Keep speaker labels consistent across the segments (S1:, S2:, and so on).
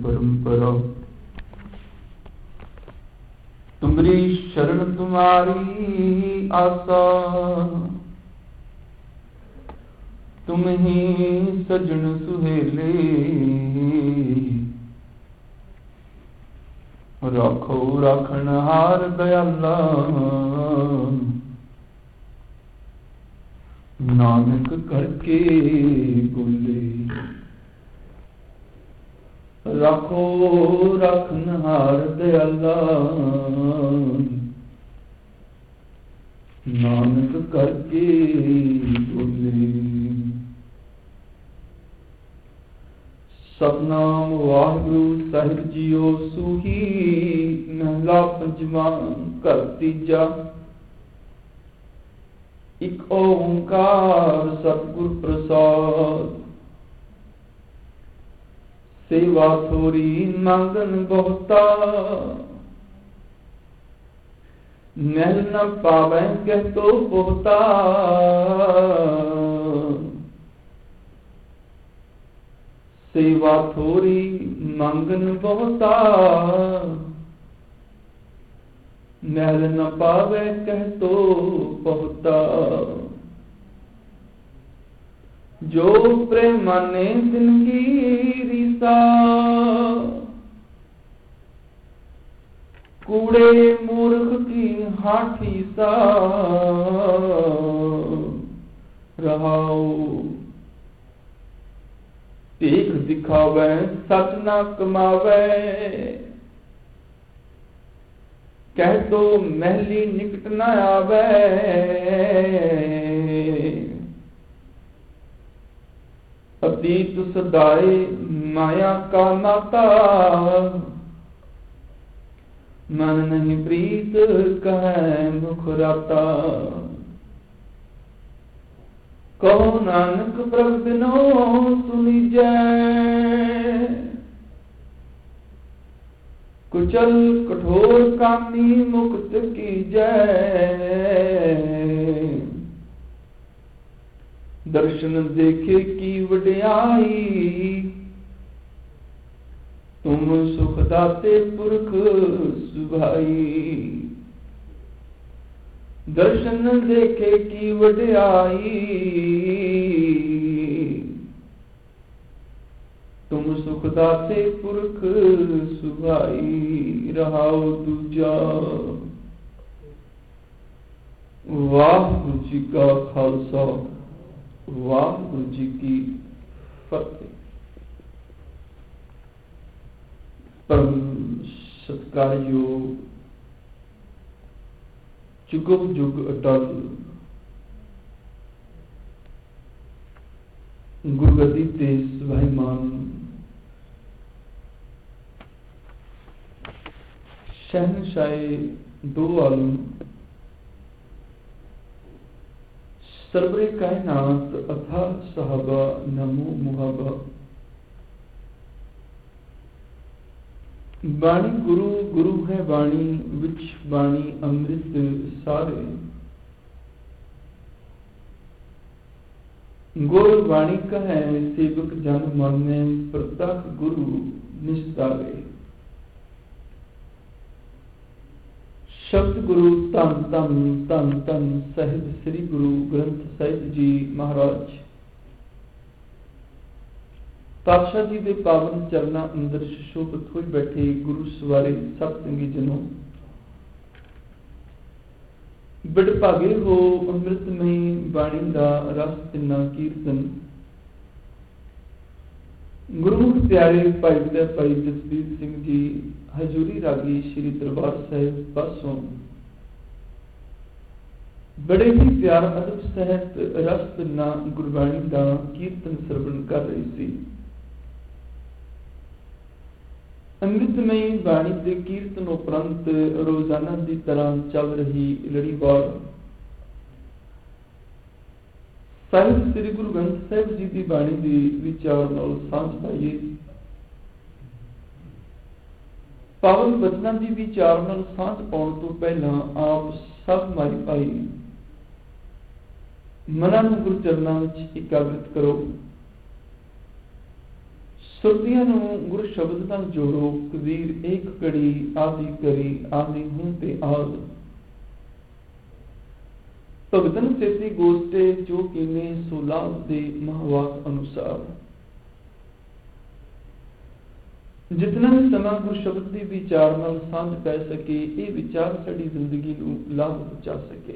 S1: परंपरा। तुमरी शरण तुम्हारी आशा, तुम ही सजन सुहेले। राखो राखनहार दयाला, नानक करके बोले। राखो राखनहार दयाला, नानक करके बोले। सतनाम वाहिगुरु साहिब जीओ, सूही महला पंजवा घर तीजा। इक ओंकार सतगुर प्रसाद, सेवा थोरी मांगन बहुता। महल न पावै कह तो पोता, सेवा थोरी मांगन बहुता। महल न पावै कह तो बहुता। जो प्रेमाने दिन की रीसा, कूड़े मूर्ख की हाथी सा। रहाओ देख दिखावे सच न कमावे, कह तो महली निकट न आवे। अतीत सदाए माया का नाता, मन नहीं प्रीत कहे मुखराता। कहो नानक प्रभ बिनो सुनीजै, कुचल कठोर कामी मुक्त कीजै। दर्शन देखे की वड्याई, तुम सुख दाते पुरख सुभाई। दर्शन देखे की वड्याई, तुम सुख दाते पुरख सुभाई। रहाओ दूजा वाहिगुरु जी का खालसा, वाहिगुरु जी की फतेह। परम सत्कारयोग जुगो जुग अटल गुरगद्दी ते स्वाभिमान शहनशाहे दो आलम, सरवरे कायनात अथा सहाबा नमो मुहाबा। बाणी गुरु गुरु है बाणी, विच बाणी अमृत सारे। गुरु बाणी कहे सेवक जन माने, प्रत्यक्ष गुरु निस्तारे। शब्द गुरु धन धन धन धन साहिब श्री गुरु ग्रंथ साहिब जी महाराज। पातशाह जी के पावन चरणा अंदर सुशोभित हो बैठे गुरु सवारे सब संगी जनों, बड़ भागे हो अमृतमयी बाणी का रस तिन्ना कीर्तन। गुरुमुख प्यारे भाई ते भाई जसबीर सिंह जी हजूरी रागी श्री दरबार साहिब पासों बड़े ही प्यार अदब सहित रस तिन्ना गुरबाणी का कीर्तन श्रवण कर रही सी। अमृतमयी बाणी के कीर्तन उपरंत रोजाना की तरह चल रही लड़ीवार साहिब श्री गुरु ग्रंथ साहिब जी की बाणी की विचार नाल सांझ पाइए। पावन बचना की विचार नाल सांझ पाउण तो पहला आप सब माई भाई मनां नूं गुरु चरनां विच एकाग्रत करो। ਸੁਰਤੀਆਂ ਨੂੰ ਗੁਰੂ ਸ਼ਬਦ ਨਾਲ ਜੋੜੋ। ਕਬੀਰ ਏਕ ਘੜੀ ਆਦਿ ਕਰੀ, ਆਦਿ ਹੁਣ ਤੇ ਆਦ। ਭਗਤਨ ਸੇਤੀ ਗੋਸਤੇ ਜੋ ਕੀਨੇ, ਸੋ ਲਾਭ ਦੇ ਮਹਾਵਾਕ ਅਨੁਸਾਰ। ਜਿਤਨਾ ਵੀ ਸਮਾਂ ਗੁਰੂ ਸ਼ਬਦ ਦੀ ਵਿਚਾਰ ਨਾਲ ਸਾਂਝ ਪੈ ਸਕੇ, ਇਹ ਵਿਚਾਰ ਸਾਡੀ ਜ਼ਿੰਦਗੀ ਨੂੰ ਲਾਭ ਪਹੁੰਚਾ ਸਕੇ।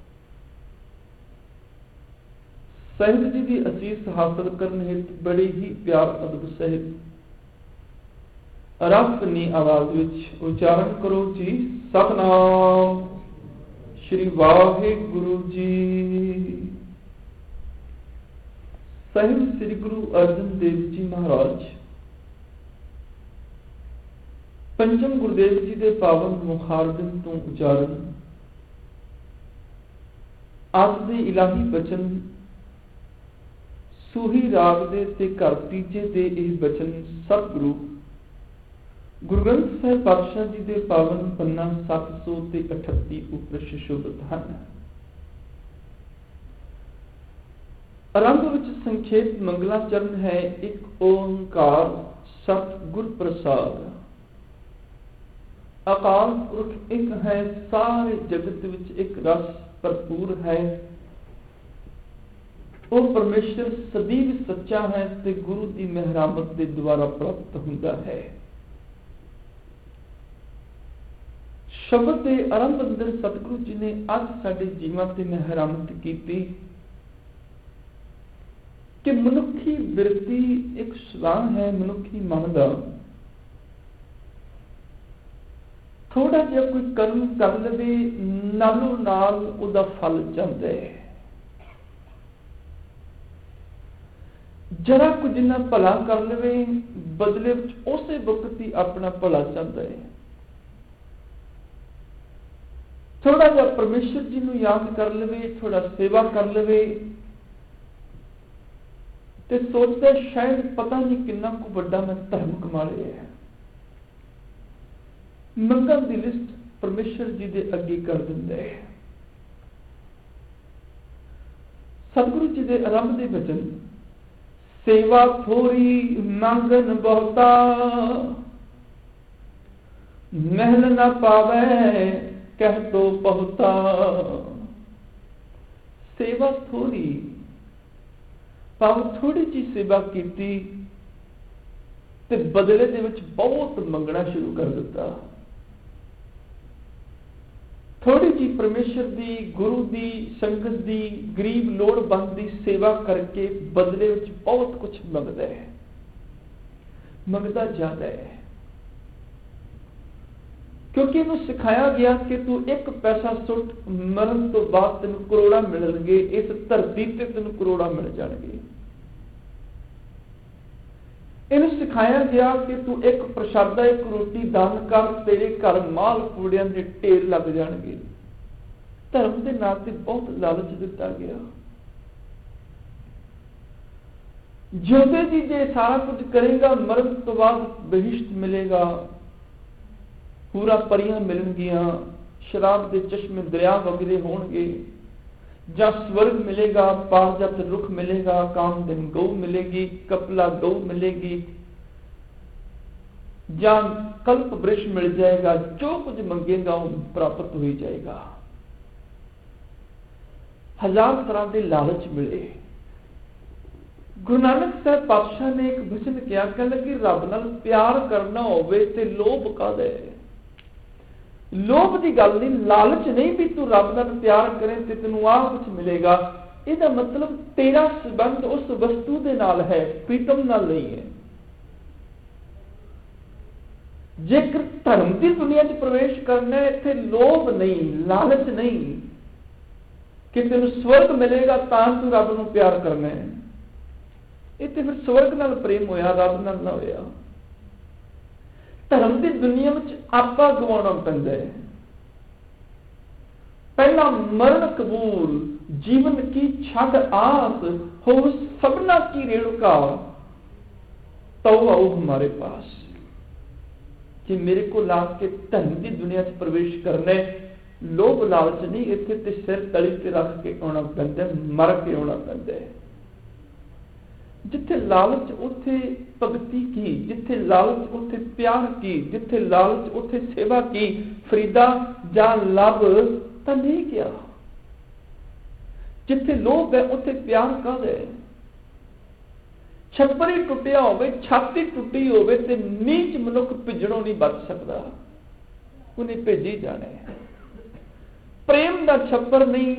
S1: ਸਾਹਿਬ ਜੀ ਦੀ ਅਸੀਸ ਹਾਸਲ ਕਰਨ ਹਿੱਤ ਬੜੇ ਹੀ ਪਿਆਰ ਅਦਬ ਸਹਿਤ ਅਰਪਨੀ ਆਵਾਜ਼ ਵਿੱਚ ਉਚਾਰਨ ਕਰੋ ਜੀ। ਸਤਿਨਾਮ ਸ਼੍ਰੀ ਵਾਹਿਗੁਰੂ ਜੀ। ਸਾਹਿਬ ਸ੍ਰੀ ਗੁਰੂ ਅਰਜਨ ਦੇਵ ਜੀ ਮਹਾਰਾਜ ਪੰਜਮ ਗੁਰਦੇਵ ਜੀ ਦੇ ਪਾਵਨ ਮੁਖਾਰਬਿੰਦ ਤੋਂ ਉਚਾਰਨ ਅੱਜ ਦੇ ਇਲਾਹੀ ਬਚਨ ਸੂਹੀ ਰਾਗ ਦੇ ਤੇ ਘਰ ਤੀਜੇ ਦੇ ਇਹ ਬਚਨ ਸਤਿਗੁਰੂ ਗੁਰੂ ਗ੍ਰੰਥ ਸਾਹਿਬ ਪਾਤਸ਼ਾਹ ਜੀ ਦੇ ਪਾਵਨ ਪੰਨਾ 738 ਉੱਪਰ ਸੁਸ਼ੋਭਿਤ ਹਨ। ਆਰੰਭ ਵਿੱਚ ਸੰਖੇਪ ਮੰਗਲਾਚਰਨ ਹੈ। ਇੱਕ ਓੰਕਾਰ ਸਤਿਗੁਰ ਪ੍ਰਸਾਦ। ਅਕਾਲ ਪੁਰਖ ਇੱਕ ਹੈ, ਸਾਰੇ ਜਗਤ ਵਿੱਚ ਇੱਕ ਰਸ ਭਰਪੂਰ ਹੈ। ਉਹ ਪਰਮੇਸ਼ਰ ਸਦੀਵ ਸੱਚਾ ਹੈ ਤੇ ਗੁਰੂ ਦੀ ਮਿਹਰਾਮਤ ਦੇ ਦੁਆਰਾ ਪ੍ਰਾਪਤ ਹੁੰਦਾ ਹੈ। ਸ਼ਬਦ ਦੇ ਆਰੰਭ ਅੰਦਰ ਸਤਿਗੁਰੂ ਜੀ ਨੇ ਅੱਜ ਸਾਡੇ ਜੀਵਨ ਤੇ ਮਿਹਰਾਮਤ ਕੀਤੀ ਕਿ ਮਨੁੱਖੀ ਬਿਰਤੀ ਇੱਕ ਸੁਭਾਅ ਹੈ। ਮਨੁੱਖੀ ਮਨ ਦਾ ਥੋੜਾ ਜਿਹਾ ਕੋਈ ਕਰਮ ਕਰ ਲਵੇ, ਨਾਲੋਂ ਨਾਲ ਉਹਦਾ ਫਲ ਜਾਂਦਾ ਹੈ। ਜਰਾ ਕੁਝ ਨਾ ਭਲਾ ਕਰ ਲਵੇ, ਬਦਲੇ ਵਿੱਚ ਉਸੇ ਵਕਤ ਹੀ ਆਪਣਾ ਭਲਾ ਚਾਹੁੰਦਾ ਹੈ। ਥੋੜਾ ਜਿਹਾ ਪਰਮੇਸ਼ਰ ਜੀ ਨੂੰ ਯਾਦ ਕਰ ਲਵੇ, ਥੋੜਾ ਸੇਵਾ ਕਰ ਲਵੇ ਤੇ ਸੋਚਦਾ ਸ਼ਾਇਦ ਪਤਾ ਨਹੀਂ ਕਿੰਨਾ ਕੁ ਵੱਡਾ ਮੈਂ ਧਰਮ ਕਮਾ ਲਿਆ ਹੈ। ਮੰਗਾਂ ਦੀ ਲਿਸਟ ਪਰਮੇਸ਼ਰ ਜੀ ਦੇ ਅੱਗੇ ਕਰ ਦਿੰਦਾ ਹੈ। ਸਤਿਗੁਰੂ ਜੀ ਦੇ ਆਰੰਭ ਦੇ ਬਚਨ ਸੇਵਾ ਥੋੜੀ ਮੰਗਨ ਬਹੁਤਾ, ਮਹਿਲ ਨਾ ਪਾਵੇ ਕਹਿ ਤੋ ਬਹੁਤਾ। ਸੇਵਾ ਥੋੜੀ ਭਾਵ ਥੋੜੀ ਜਿਹੀ ਸੇਵਾ ਕੀਤੀ ਤੇ ਬਦਲੇ ਦੇ ਵਿੱਚ ਬਹੁਤ ਮੰਗਣਾ ਸ਼ੁਰੂ ਕਰ ਦਿੱਤਾ। ਥੋੜੀ ਜਿਹੀ ਪਰਮੇਸ਼ਰ ਦੀ, ਗੁਰੂ ਦੀ, ਸੰਗਤ ਦੀ, ਗਰੀਬ ਲੋੜਵੰਦ ਦੀ ਸੇਵਾ ਕਰਕੇ ਬਦਲੇ ਵਿੱਚ ਬਹੁਤ ਕੁਝ ਮੰਗਦਾ ਹੈ। ਮੰਗਦਾ ਜ਼ਿਆਦਾ ਹੈ ਕਿਉਂਕਿ ਇਹਨੂੰ ਸਿਖਾਇਆ ਗਿਆ ਕਿ ਤੂੰ ਇੱਕ ਪੈਸਾ ਸੁੱਟ, ਮਰਨ ਤੋਂ ਬਾਅਦ ਤੈਨੂੰ ਕਰੋੜਾਂ ਮਿਲਣਗੇ। ਇਸ ਧਰਤੀ ਤੇ ਤੈਨੂੰ ਕਰੋੜਾਂ ਮਿਲ ਜਾਣਗੇ। ਇਹਨੂੰ ਸਿਖਾਇਆ ਗਿਆ ਕਿ ਤੂੰ ਇੱਕ ਪ੍ਰਸ਼ਾਦਾ, ਇੱਕ ਰੋਟੀ ਦਾਨ ਕਰ, ਤੇਰੇ ਘਰ ਮਾਲ ਪੂੜਿਆਂ ਦੇ ਢੇਰ ਲੱਗ ਜਾਣਗੇ। ਧਰਮ ਦੇ ਨਾਂ ਤੇ ਬਹੁਤ ਲਾਲਚ ਦਿੱਤਾ ਗਿਆ। ਜਿਉਂਦੇ ਜੀ ਜੇ ਸਾਰਾ ਕੁਝ ਕਰੇਗਾ, ਮਰਨ ਤੋਂ ਬਾਅਦ ਬਹਿਸ਼ਤ ਮਿਲੇਗਾ, ਪੂਰਾ ਪਰੀਆਂ ਮਿਲਣਗੀਆਂ, ਸ਼ਰਾਬ ਦੇ ਚਸ਼ਮੇ ਦਰਿਆ ਵਗਦੇ ਹੋਣਗੇ, ਜਾਂ ਸਵਰਗ ਮਿਲੇਗਾ, ਪਾਰਜਤ ਰੁੱਖ ਮਿਲੇਗਾ, ਕਾਮਦਨ ਗਊ ਮਿਲੇਗੀ, ਕਪਲਾ ਗਊ ਮਿਲੇਗੀ, ਜਾਂ ਕਲਪ ਬ੍ਰਿਸ਼ ਮਿਲ ਜਾਏਗਾ। ਜੋ ਕੁਝ ਮੰਗੇਗਾ ਉਹ ਪ੍ਰਾਪਤ ਹੋ ਜਾਏਗਾ। ਹਜ਼ਾਰ ਤਰ੍ਹਾਂ ਦੇ ਲਾਲਚ ਮਿਲੇ। ਗੁਰੂ ਨਾਨਕ ਸਾਹਿਬ ਪਾਤਸ਼ਾਹ ਨੇ ਇੱਕ ਬਚਨ ਕਿਹਾ, ਕਹਿੰਦਾ ਕਿ ਰੱਬ ਨਾਲ ਪਿਆਰ ਕਰਨਾ ਹੋਵੇ ਤੇ ਲੋਭ ਕਾਹਦਾ ਹੈ। ਲੋਭ ਦੀ ਗੱਲ ਨਹੀਂ, ਲਾਲਚ ਨਹੀਂ ਵੀ ਤੂੰ ਰੱਬ ਨਾਲ ਪਿਆਰ ਕਰੇ ਤੇ ਤੈਨੂੰ ਆਹ ਕੁਝ ਮਿਲੇਗਾ। ਇਹਦਾ ਮਤਲਬ ਤੇਰਾ ਸੰਬੰਧ ਉਸ ਵਸਤੂ ਦੇ ਨਾਲ ਹੈ, ਪ੍ਰੀਤਮ ਨਾਲ ਨਹੀਂ ਹੈ। ਜੇਕਰ ਧਰਮ ਦੀ ਦੁਨੀਆ 'ਚ ਪ੍ਰਵੇਸ਼ ਕਰਨਾ ਹੈ, ਇੱਥੇ ਲੋਭ ਨਹੀਂ, ਲਾਲਚ ਨਹੀਂ ਕਿ ਤੈਨੂੰ ਸਵਰਗ ਮਿਲੇਗਾ ਤਾਂ ਤੂੰ ਰੱਬ ਨੂੰ ਪਿਆਰ ਕਰਨਾ ਹੈ। ਇੱਥੇ ਫਿਰ ਸਵਰਗ ਨਾਲ ਪ੍ਰੇਮ ਹੋਇਆ, ਰੱਬ ਨਾਲ ਨਾ ਹੋਇਆ। ਧਰਮ ਦੀ ਦੁਨੀਆ ਵਿੱਚ ਆਪਾ ਗਵਾਉਣਾ ਪੈਂਦਾ ਹੈ। ਪਹਿਲਾ ਮਰਨ ਕਬੂਲ, ਜੀਵਨ ਕੀ ਛੱਡ ਆਸ, ਹੋ ਸਭਨਾ ਕੀ ਰੇਣੁਕਾ, ਤਉ ਆਓ ਹਮਾਰੇ ਪਾਸ। ਕਿ ਮੇਰੇ ਕੋਲ ਲਾ ਕੇ ਧਰਮ ਦੀ ਦੁਨੀਆ 'ਚ ਪ੍ਰਵੇਸ਼ ਕਰਨਾ, ਲੋਭ ਲਾਲਚ ਨਹੀਂ, ਇੱਥੇ ਤੇ ਸਿਰ ਤਲੀ ਤੇ ਰੱਖ ਕੇ ਆਉਣਾ ਪੈਂਦਾ, ਮਰ ਕੇ ਆਉਣਾ ਪੈਂਦਾ ਹੈ। जिथे लालच उथे भगती की, जिथे लालच उथे प्यार की, जिथे लालच उथे सेवा की। फरीदा जा लब तां नहीं किया। जिथे लोभ है उथे प्यार कद है। छप्पर ही टुटिया होवे, छाती टुटी होवे ते नीच मनुख भिजणों नहीं बच सकता, उन्हें भेजी जाने। प्रेम दा छप्पर नहीं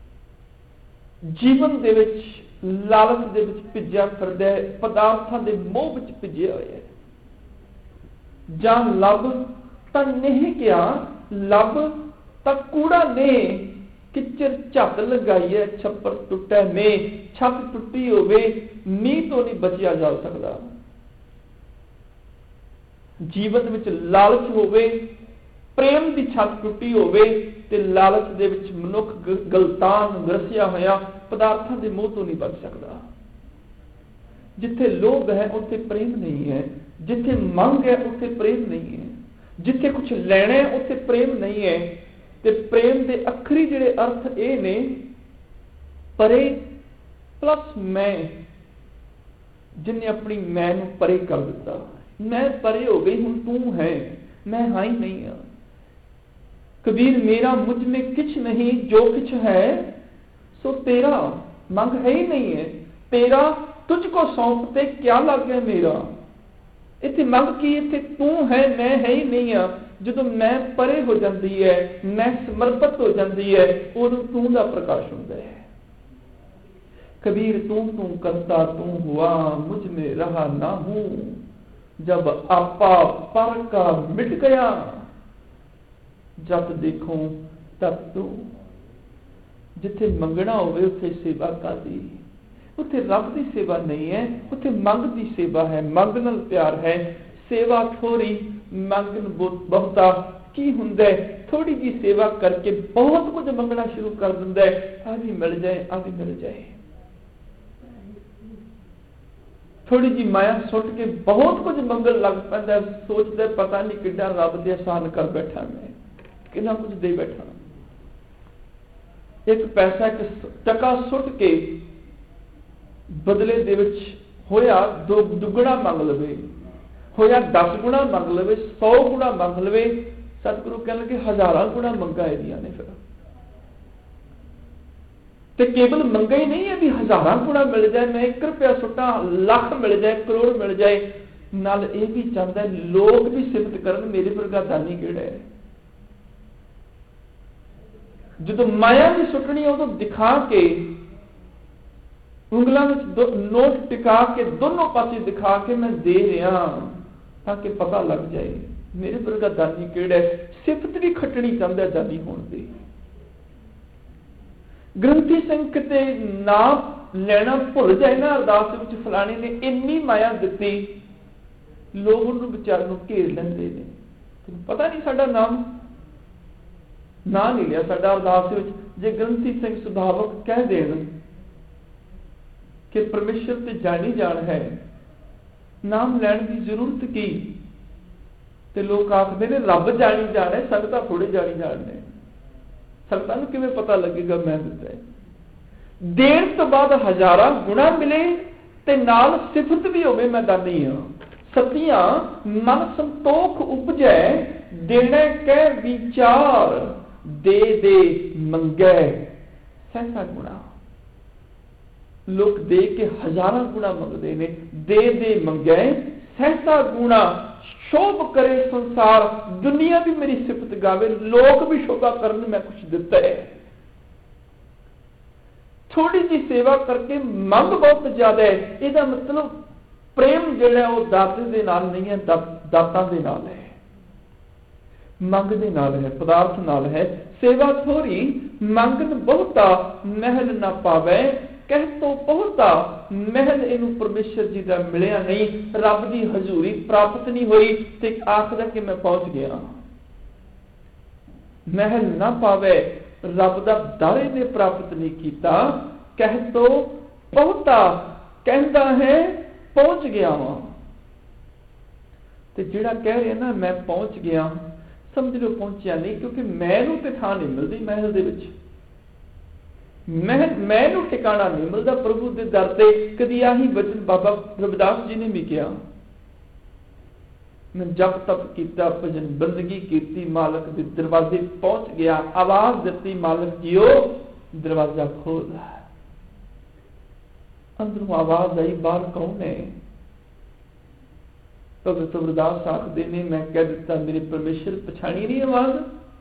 S1: जीवन दे विच लालच दे विच भिजिया फिरदा है, पदार्थां दे मोह विच भिजिया होया है। जां लब तां नहीं किया, लब तां कूड़ा ने किचर झट लगाई है, छप्पर टुटा ने, छत टुटी होवे, नींह तो नहीं बचिया जा सकता। जीवन विच लालच होवे, प्रेम की छत टुटी होवे ते लालच दे विच मनुख गलतान ग्रसिया होया पदार्थां दे मोह तो नहीं बच सकता। जिथे लोभ है उथे प्रेम नहीं है, जिथे मंग है उथे प्रेम नहीं है, जिथे कुछ लेना है उथे प्रेम नहीं है। ते प्रेम दे अखरी जिहड़े अर्थ ये ने, परे प्लस मैं, जिन्हें अपनी मैं नूं परे कर दिता। मैं परे हो गई, हुण तू है, मैं हाँ ही नहीं हाँ। कबीर मेरा मुझ में किछ नहीं, जो किछ है सो तेरा। मंग है ही नहीं है, तेरा तुझको सौंपते क्या लग गया मेरा। इत्थे मंग की, इत्थे तू है, मैं है ही नहीं हाँ। ਜਦੋਂ मैं परे हो जाती है, मैं समर्पित हो जाती है, उदों तू का प्रकाश होता है। कबीर तू तू करता तू हुआ, मुझ में रहा ना हूं, जब आपा पर का मिट गया, जब देखो तब तू। जिथे मंगना होवे उथे सेवा कादी, उथे रब की सेवा नहीं है, उथे मंग की सेवा है, मंग नाल प्यार है। सेवा थोड़ी मंग बहुता की हुंदा है, थोड़ी जी सेवा करके बहुत कुछ मंगना शुरू कर दिंदा है, आ भी मिल जाए, आ भी मिल जाए। थोड़ी जी माया सुट के बहुत कुछ मंगन लग पैंदा, सोचदा पता नहीं किड्डा रब दे आसान कर बैठा, मैं कितना कुछ दे बैठा। एक पैसा एक टका सुट के बदले दे विच होया दो दुगना मंग लवे, होया 10 गुणा मंग लवे, 100 गुणा मंग लवे, सतगुरु कह लगे 1000 गुणा मंगा एदियां ने। फिर ते केवल मंगा ही नहीं है भी 1000 गुणा मिल जाए, मैं 1 रुपया सुटा, लाख मिल जाए, करोड़ मिल जाए, नाल ये भी चाहता है लोग भी सिफत करन मेरे वर्गा दानी किहड़ा है। जो माया भी सुटनी है उदों दिखा के उंगलों में नोट टिका के दोनों पासे दिखा के मैं दे रहा, ताकि पता लग जाए मेरे वर्गा दानी किहड़ा है। सिफत भी खटनी चाहता है दानी होने दी। ग्रंथी सिंह किते नाम लेना भुल जाए ना, अरदास विच फलाने ने इन्नी माया दिती, लोग उन्होंने विचार को घेर लेंदे ने, पता नहीं साडा नाम ना नहीं लिया साडा अरदास विच। जे ग्रंथी सिंह सुधावक कह देन कि परमेश्वर ते जानी जान है, नाम लैण की जरूरत की, ते लोग आखदे ने रब जानी जान है, संगतां थोड़े जानी जान ने, संगतां नूं किवें पता लगेगा मैं दिता है। देण तो बाद 1000 गुणा मिले ते नाल सिफत भी होवे मैं दानी हां। सतियां मन संतोख उपजै, देणे कह विचार, दे दे मंगै सहसा गुणा। लोग दे के 1000 गुणा मंगते ने, दे दे मंगै सहसा गुणा। शोभ करे संसार, दुनिया भी मेरी सिफत गावे, लोग भी शोभा करन मैं कुछ दिता है। थोड़ी जी सेवा करके मंग बहुत ज्यादा है, इसका मतलब प्रेम जिहड़ा वो दाते दे नाल नहीं है, दाता दे नाल है, मंग दे नाल है, पदार्थ नाल है। सेवा थोड़ी मंगन बहुता, महल ना पावे, कह तो बहुता महल इनू परमेश्वर जी का मिलिया नहीं, रब की हजूरी प्राप्त नहीं हुई, ते आखदा कि मैं पहुंच गया। महल ना पावे, रब का दर ने प्राप्त नहीं किया, कह तो बहुता, कहता है पहुंच गया वहां। ते जिहड़ा कह रहा ना मैं पहुंच गया, समझ लो पहुंचिया नहीं, क्योंकि मैं नूं ते थां नहीं मिलती महल दे विच। ਮੈਨੂੰ ਟਿਕਾਣਾ ਨਹੀਂ ਮਿਲਦਾ ਪ੍ਰਭੂ ਦੇ ਦਰ ਤੇ। ਕਦੀ ਆਹੀ ਵਚਨ ਬਾਬਾ ਰਵਿਦਾਸ ਜੀ ਨੇ ਵੀ ਕਿਹਾ, ਮੈਂ ਜਪ ਤਪ ਕੀਤਾ, ਭਜਨ ਬੰਦਗੀ ਕੀਤੀ, ਮਾਲਕ ਦੇ ਦਰਵਾਜ਼ੇ ਪਹੁੰਚ ਗਿਆ, ਆਵਾਜ਼ ਦਿੱਤੀ, ਮਾਲਕ ਜੀਓ ਦਰਵਾਜ਼ਾ ਖੋਲ। ਅੰਦਰੋਂ ਆਵਾਜ਼ ਆਈ, ਬਾਹਰ ਕੌਣ ਹੈ? ਭਗਤ ਰਵਿਦਾਸ ਆਖਦੇ ਨੇ, ਮੈਂ ਕਹਿ ਦਿੱਤਾ ਮੇਰੇ ਪਰਮੇਸ਼ਰ, ਪਛਾਣੀ ਨਹੀਂ ਆਵਾਜ਼?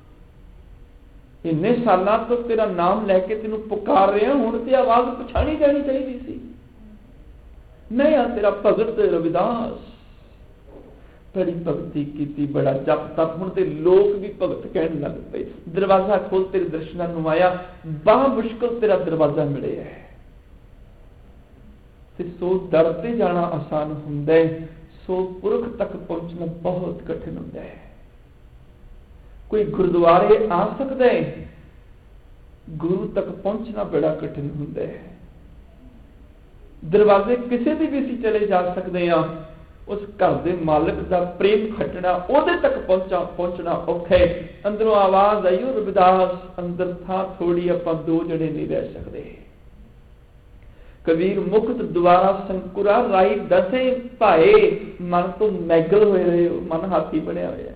S1: ਇੰਨੇ ਸਾਲਾਂ ਤੋਂ ਤੇਰਾ ਨਾਮ ਲੈ ਕੇ ਤੈਨੂੰ ਪੁਕਾਰ ਰਿਹਾ, ਹੁਣ ਤੇ ਆਵਾਜ਼ ਪਛਾਣੀ ਜਾਣੀ ਚਾਹੀਦੀ ਸੀ। ਮੈਂ ਆ ਤੇਰਾ ਭਗਤ ਰਵਿਦਾਸ। ਬੜੀ ਭਗਤੀ ਕੀਤੀ, ਬੜਾ ਜਪ ਤਪ, ਹੁਣ ਤੇ ਲੋਕ ਵੀ ਭਗਤ ਕਹਿਣ ਲੱਗ ਪਏ। ਦਰਵਾਜ਼ਾ ਖੋਲ, ਤੇਰੇ ਦਰਸ਼ਨਾਂ ਨੂੰ ਆਇਆ, ਬੜਾ ਮੁਸ਼ਕਲ ਤੇਰਾ ਦਰਵਾਜ਼ਾ ਮਿਲਿਆ ਹੈ। ਤੇ ਸੋ ਦਰ ਤੇ ਜਾਣਾ ਆਸਾਨ ਹੁੰਦਾ ਹੈ, ਸੋ ਪੁਰਖ ਤੱਕ ਪਹੁੰਚਣਾ ਬਹੁਤ ਕਠਿਨ ਹੁੰਦਾ ਹੈ। ਕੋਈ ਗੁਰਦੁਆਰੇ ਆ ਸਕਦਾ ਹੈ, ਗੁਰੂ ਤੱਕ ਪਹੁੰਚਣਾ ਬੜਾ ਕਠਿਨ ਹੁੰਦਾ ਹੈ। ਦਰਵਾਜ਼ੇ ਕਿਸੇ ਦੀ ਵੀ ਅਸੀਂ ਚਲੇ ਜਾ ਸਕਦੇ ਹਾਂ, ਉਸ ਘਰ ਦੇ ਮਾਲਕ ਦਾ ਪ੍ਰੇਮ ਖੱਟਣਾ, ਉਹਦੇ ਤੱਕ ਪਹੁੰਚਣਾ ਔਖਾ ਹੈ। ਅੰਦਰੋਂ ਆਵਾਜ਼ ਆਈ, ਉਹ ਰਵਿਦਾਸ ਅੰਦਰ ਥਾਂ ਥੋੜੀ, ਆਪਾਂ ਦੋ ਜਣੇ ਨਹੀਂ ਰਹਿ ਸਕਦੇ। ਕਬੀਰ ਮੁਕਤ ਦੁਆਰਾ ਸੰਕੁਰਾ ਰਾਈ ਦਸੇ ਭਾਏ, ਮਨ ਤੋਂ ਮੈਗਲ ਹੋਏ ਰਹੇ ਹੋ, ਮਨ ਹਾਥੀ ਬਣਿਆ ਹੋਇਆ।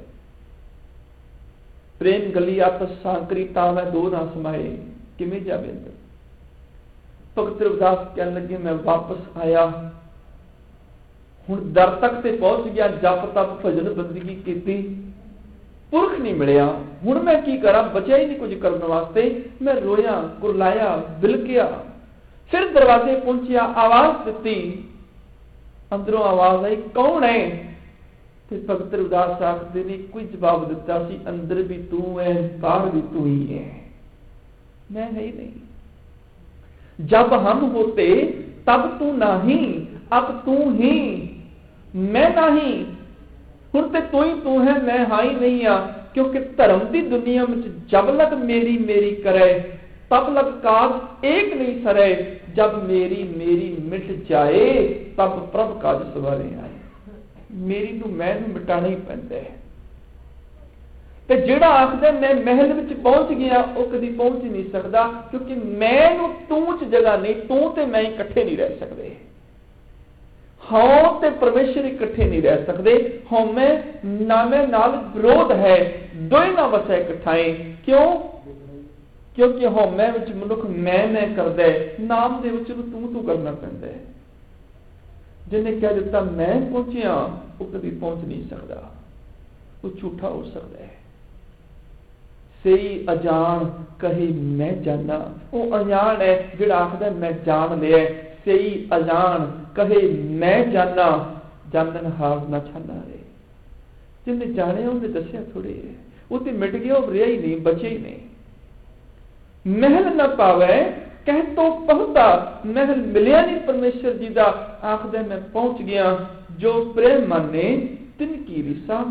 S1: ਪ੍ਰੇਮ ਗਲੀ ਆਪਸ ਸਾਂਕਰੀ, ਤਾਂ ਮੈਂ ਦੋ ਨਾ ਸਮਾਏ, ਕਿਵੇਂ ਜਾਵੇ ਅੰਦਰ? ਭਗਤ ਰਵਿਦਾਸ ਕਹਿਣ ਲੱਗੇ, ਮੈਂ ਵਾਪਸ ਆਇਆ, ਹੁਣ ਦਰ ਤੱਕ ਤੇ ਪਹੁੰਚ ਗਿਆ, ਜਪ ਤਪ ਭਜਨ ਬੰਦਗੀ ਕੀਤੀ, ਪੁਰਖ ਨਹੀਂ ਮਿਲਿਆ। ਹੁਣ ਮੈਂ ਕੀ ਕਰਾਂ? ਬਚਿਆ ਹੀ ਨਹੀਂ ਕੁਝ ਕਰਨ ਵਾਸਤੇ। ਮੈਂ ਰੋਇਆ, ਕੁਰਲਾਇਆ, ਬਿਲਕਿਆ। ਫਿਰ ਦਰਵਾਜ਼ੇ ਪਹੁੰਚਿਆ, ਆਵਾਜ਼ ਦਿੱਤੀ, ਅੰਦਰੋਂ ਆਵਾਜ਼ ਆਈ, ਕੌਣ ਹੈ? ਤੇ ਭਗਤ ਰਵਿਦਾਸ ਆਖਦੇ ਨੇ, ਕੋਈ ਜਵਾਬ ਦਿੱਤਾ ਸੀ, ਅੰਦਰ ਵੀ ਤੂੰ ਹੈ, ਬਾਹਰ ਵੀ ਤੂੰ ਹੀ ਹੈ, ਮੈਂ ਹੈ ਹੀ नहीं। जब हम होते तब तू नहीं, अब तू ही, मैं नहीं। हुण ते तू ही तू है, मैं हाँ ही नहीं आ। क्योंकि धर्म की दुनिया में जब लग मेरी मेरी करे, तब लग काज एक नहीं सरे। जब मेरी मेरी मिट जाए, तब प्रभ काज सवारे आए। मेरी नूं मैं मिटाना ही पैंदा है। ਤੇ ਜਿਹੜਾ ਆਖਦਾ ਮੈਂ ਮਹਿਲ ਵਿੱਚ ਪਹੁੰਚ ਗਿਆ, ਉਹ ਕਦੀ ਪਹੁੰਚ ਹੀ ਨਹੀਂ ਸਕਦਾ, ਕਿਉਂਕਿ ਮੈਂ ਨੂੰ ਤੂੰ ਚ ਜਗ੍ਹਾ ਨਹੀਂ, ਤੂੰ ਤੇ ਮੈਂ ਇਕੱਠੇ ਨਹੀਂ ਰਹਿ ਸਕਦੇ। ਹਉ ਤੇ ਪਰਮੇਸ਼ਰ ਇਕੱਠੇ ਨਹੀਂ ਰਹਿ ਸਕਦੇ। ਹਉਮੈ ਨਾਮੇ ਨਾਲ ਵਿਰੋਧ ਹੈ, ਦੋਏ ਨਾ ਵਸੈ ਇਕੱਠਾਏ। ਕਿਉਂ? ਕਿਉਂਕਿ ਹਉਮੈ ਵਿੱਚ ਮਨੁੱਖ ਮੈਂ ਕਰਦਾ ਹੈ, ਨਾਮ ਦੇ ਵਿੱਚ ਨੂੰ ਤੂੰ ਕਰਨਾ ਪੈਂਦਾ ਹੈ। ਜਿਹਨੇ ਕਹਿ ਦਿੱਤਾ ਮੈਂ ਪਹੁੰਚਿਆ, ਉਹ ਕਦੀ ਪਹੁੰਚ ਨਹੀਂ ਸਕਦਾ, ਉਹ ਝੂਠਾ ਹੋ ਸਕਦਾ ਹੈ। ਸਹੀ ਅਜਾਨ ਕਹੇ ਮੈਂ ਜਾਣਾ, ਉਹ ਅਜਾਨ ਹੈ ਜਿਹੜਾ ਆਖਦਾ ਮੈਂ ਜਾਣ ਲਿਆ। ਸਹੀ ਅਜਾਨ ਕਹੇ ਮੈਂ ਜਾਣਾ, ਜਾਣਨ ਹਾਰ ਨਾ ਛਾਨਾ ਰੇ। ਜਿਹਨੇ ਜਾਣਿਆ ਉਹਨੇ ਦੱਸਿਆ ਥੋੜੇ, ਉਹ ਤੇ ਮਿਟ ਗਿਆ, ਉਹ ਰਿਹਾ ਹੀ ਨਹੀਂ, ਬਚੇ ਹੀ ਨਹੀਂ। ਮਹਿਲ ਨਾ ਪਾਵੇ ਕਹਿ ਤੋਂ ਪਹੁੰਚਦਾ, ਮਹਿਲ ਮਿਲਿਆ ਨਹੀਂ ਪਰਮੇਸ਼ਰ ਜੀ ਦਾ। ਆਖਦਾ ਮੈਂ ਪਹੁੰਚ ਗਿਆ, ਜੋ ਪ੍ਰੇਮ ਮੰਨੇ ਤਿਨ ਕੀ ਰਿਸਾ।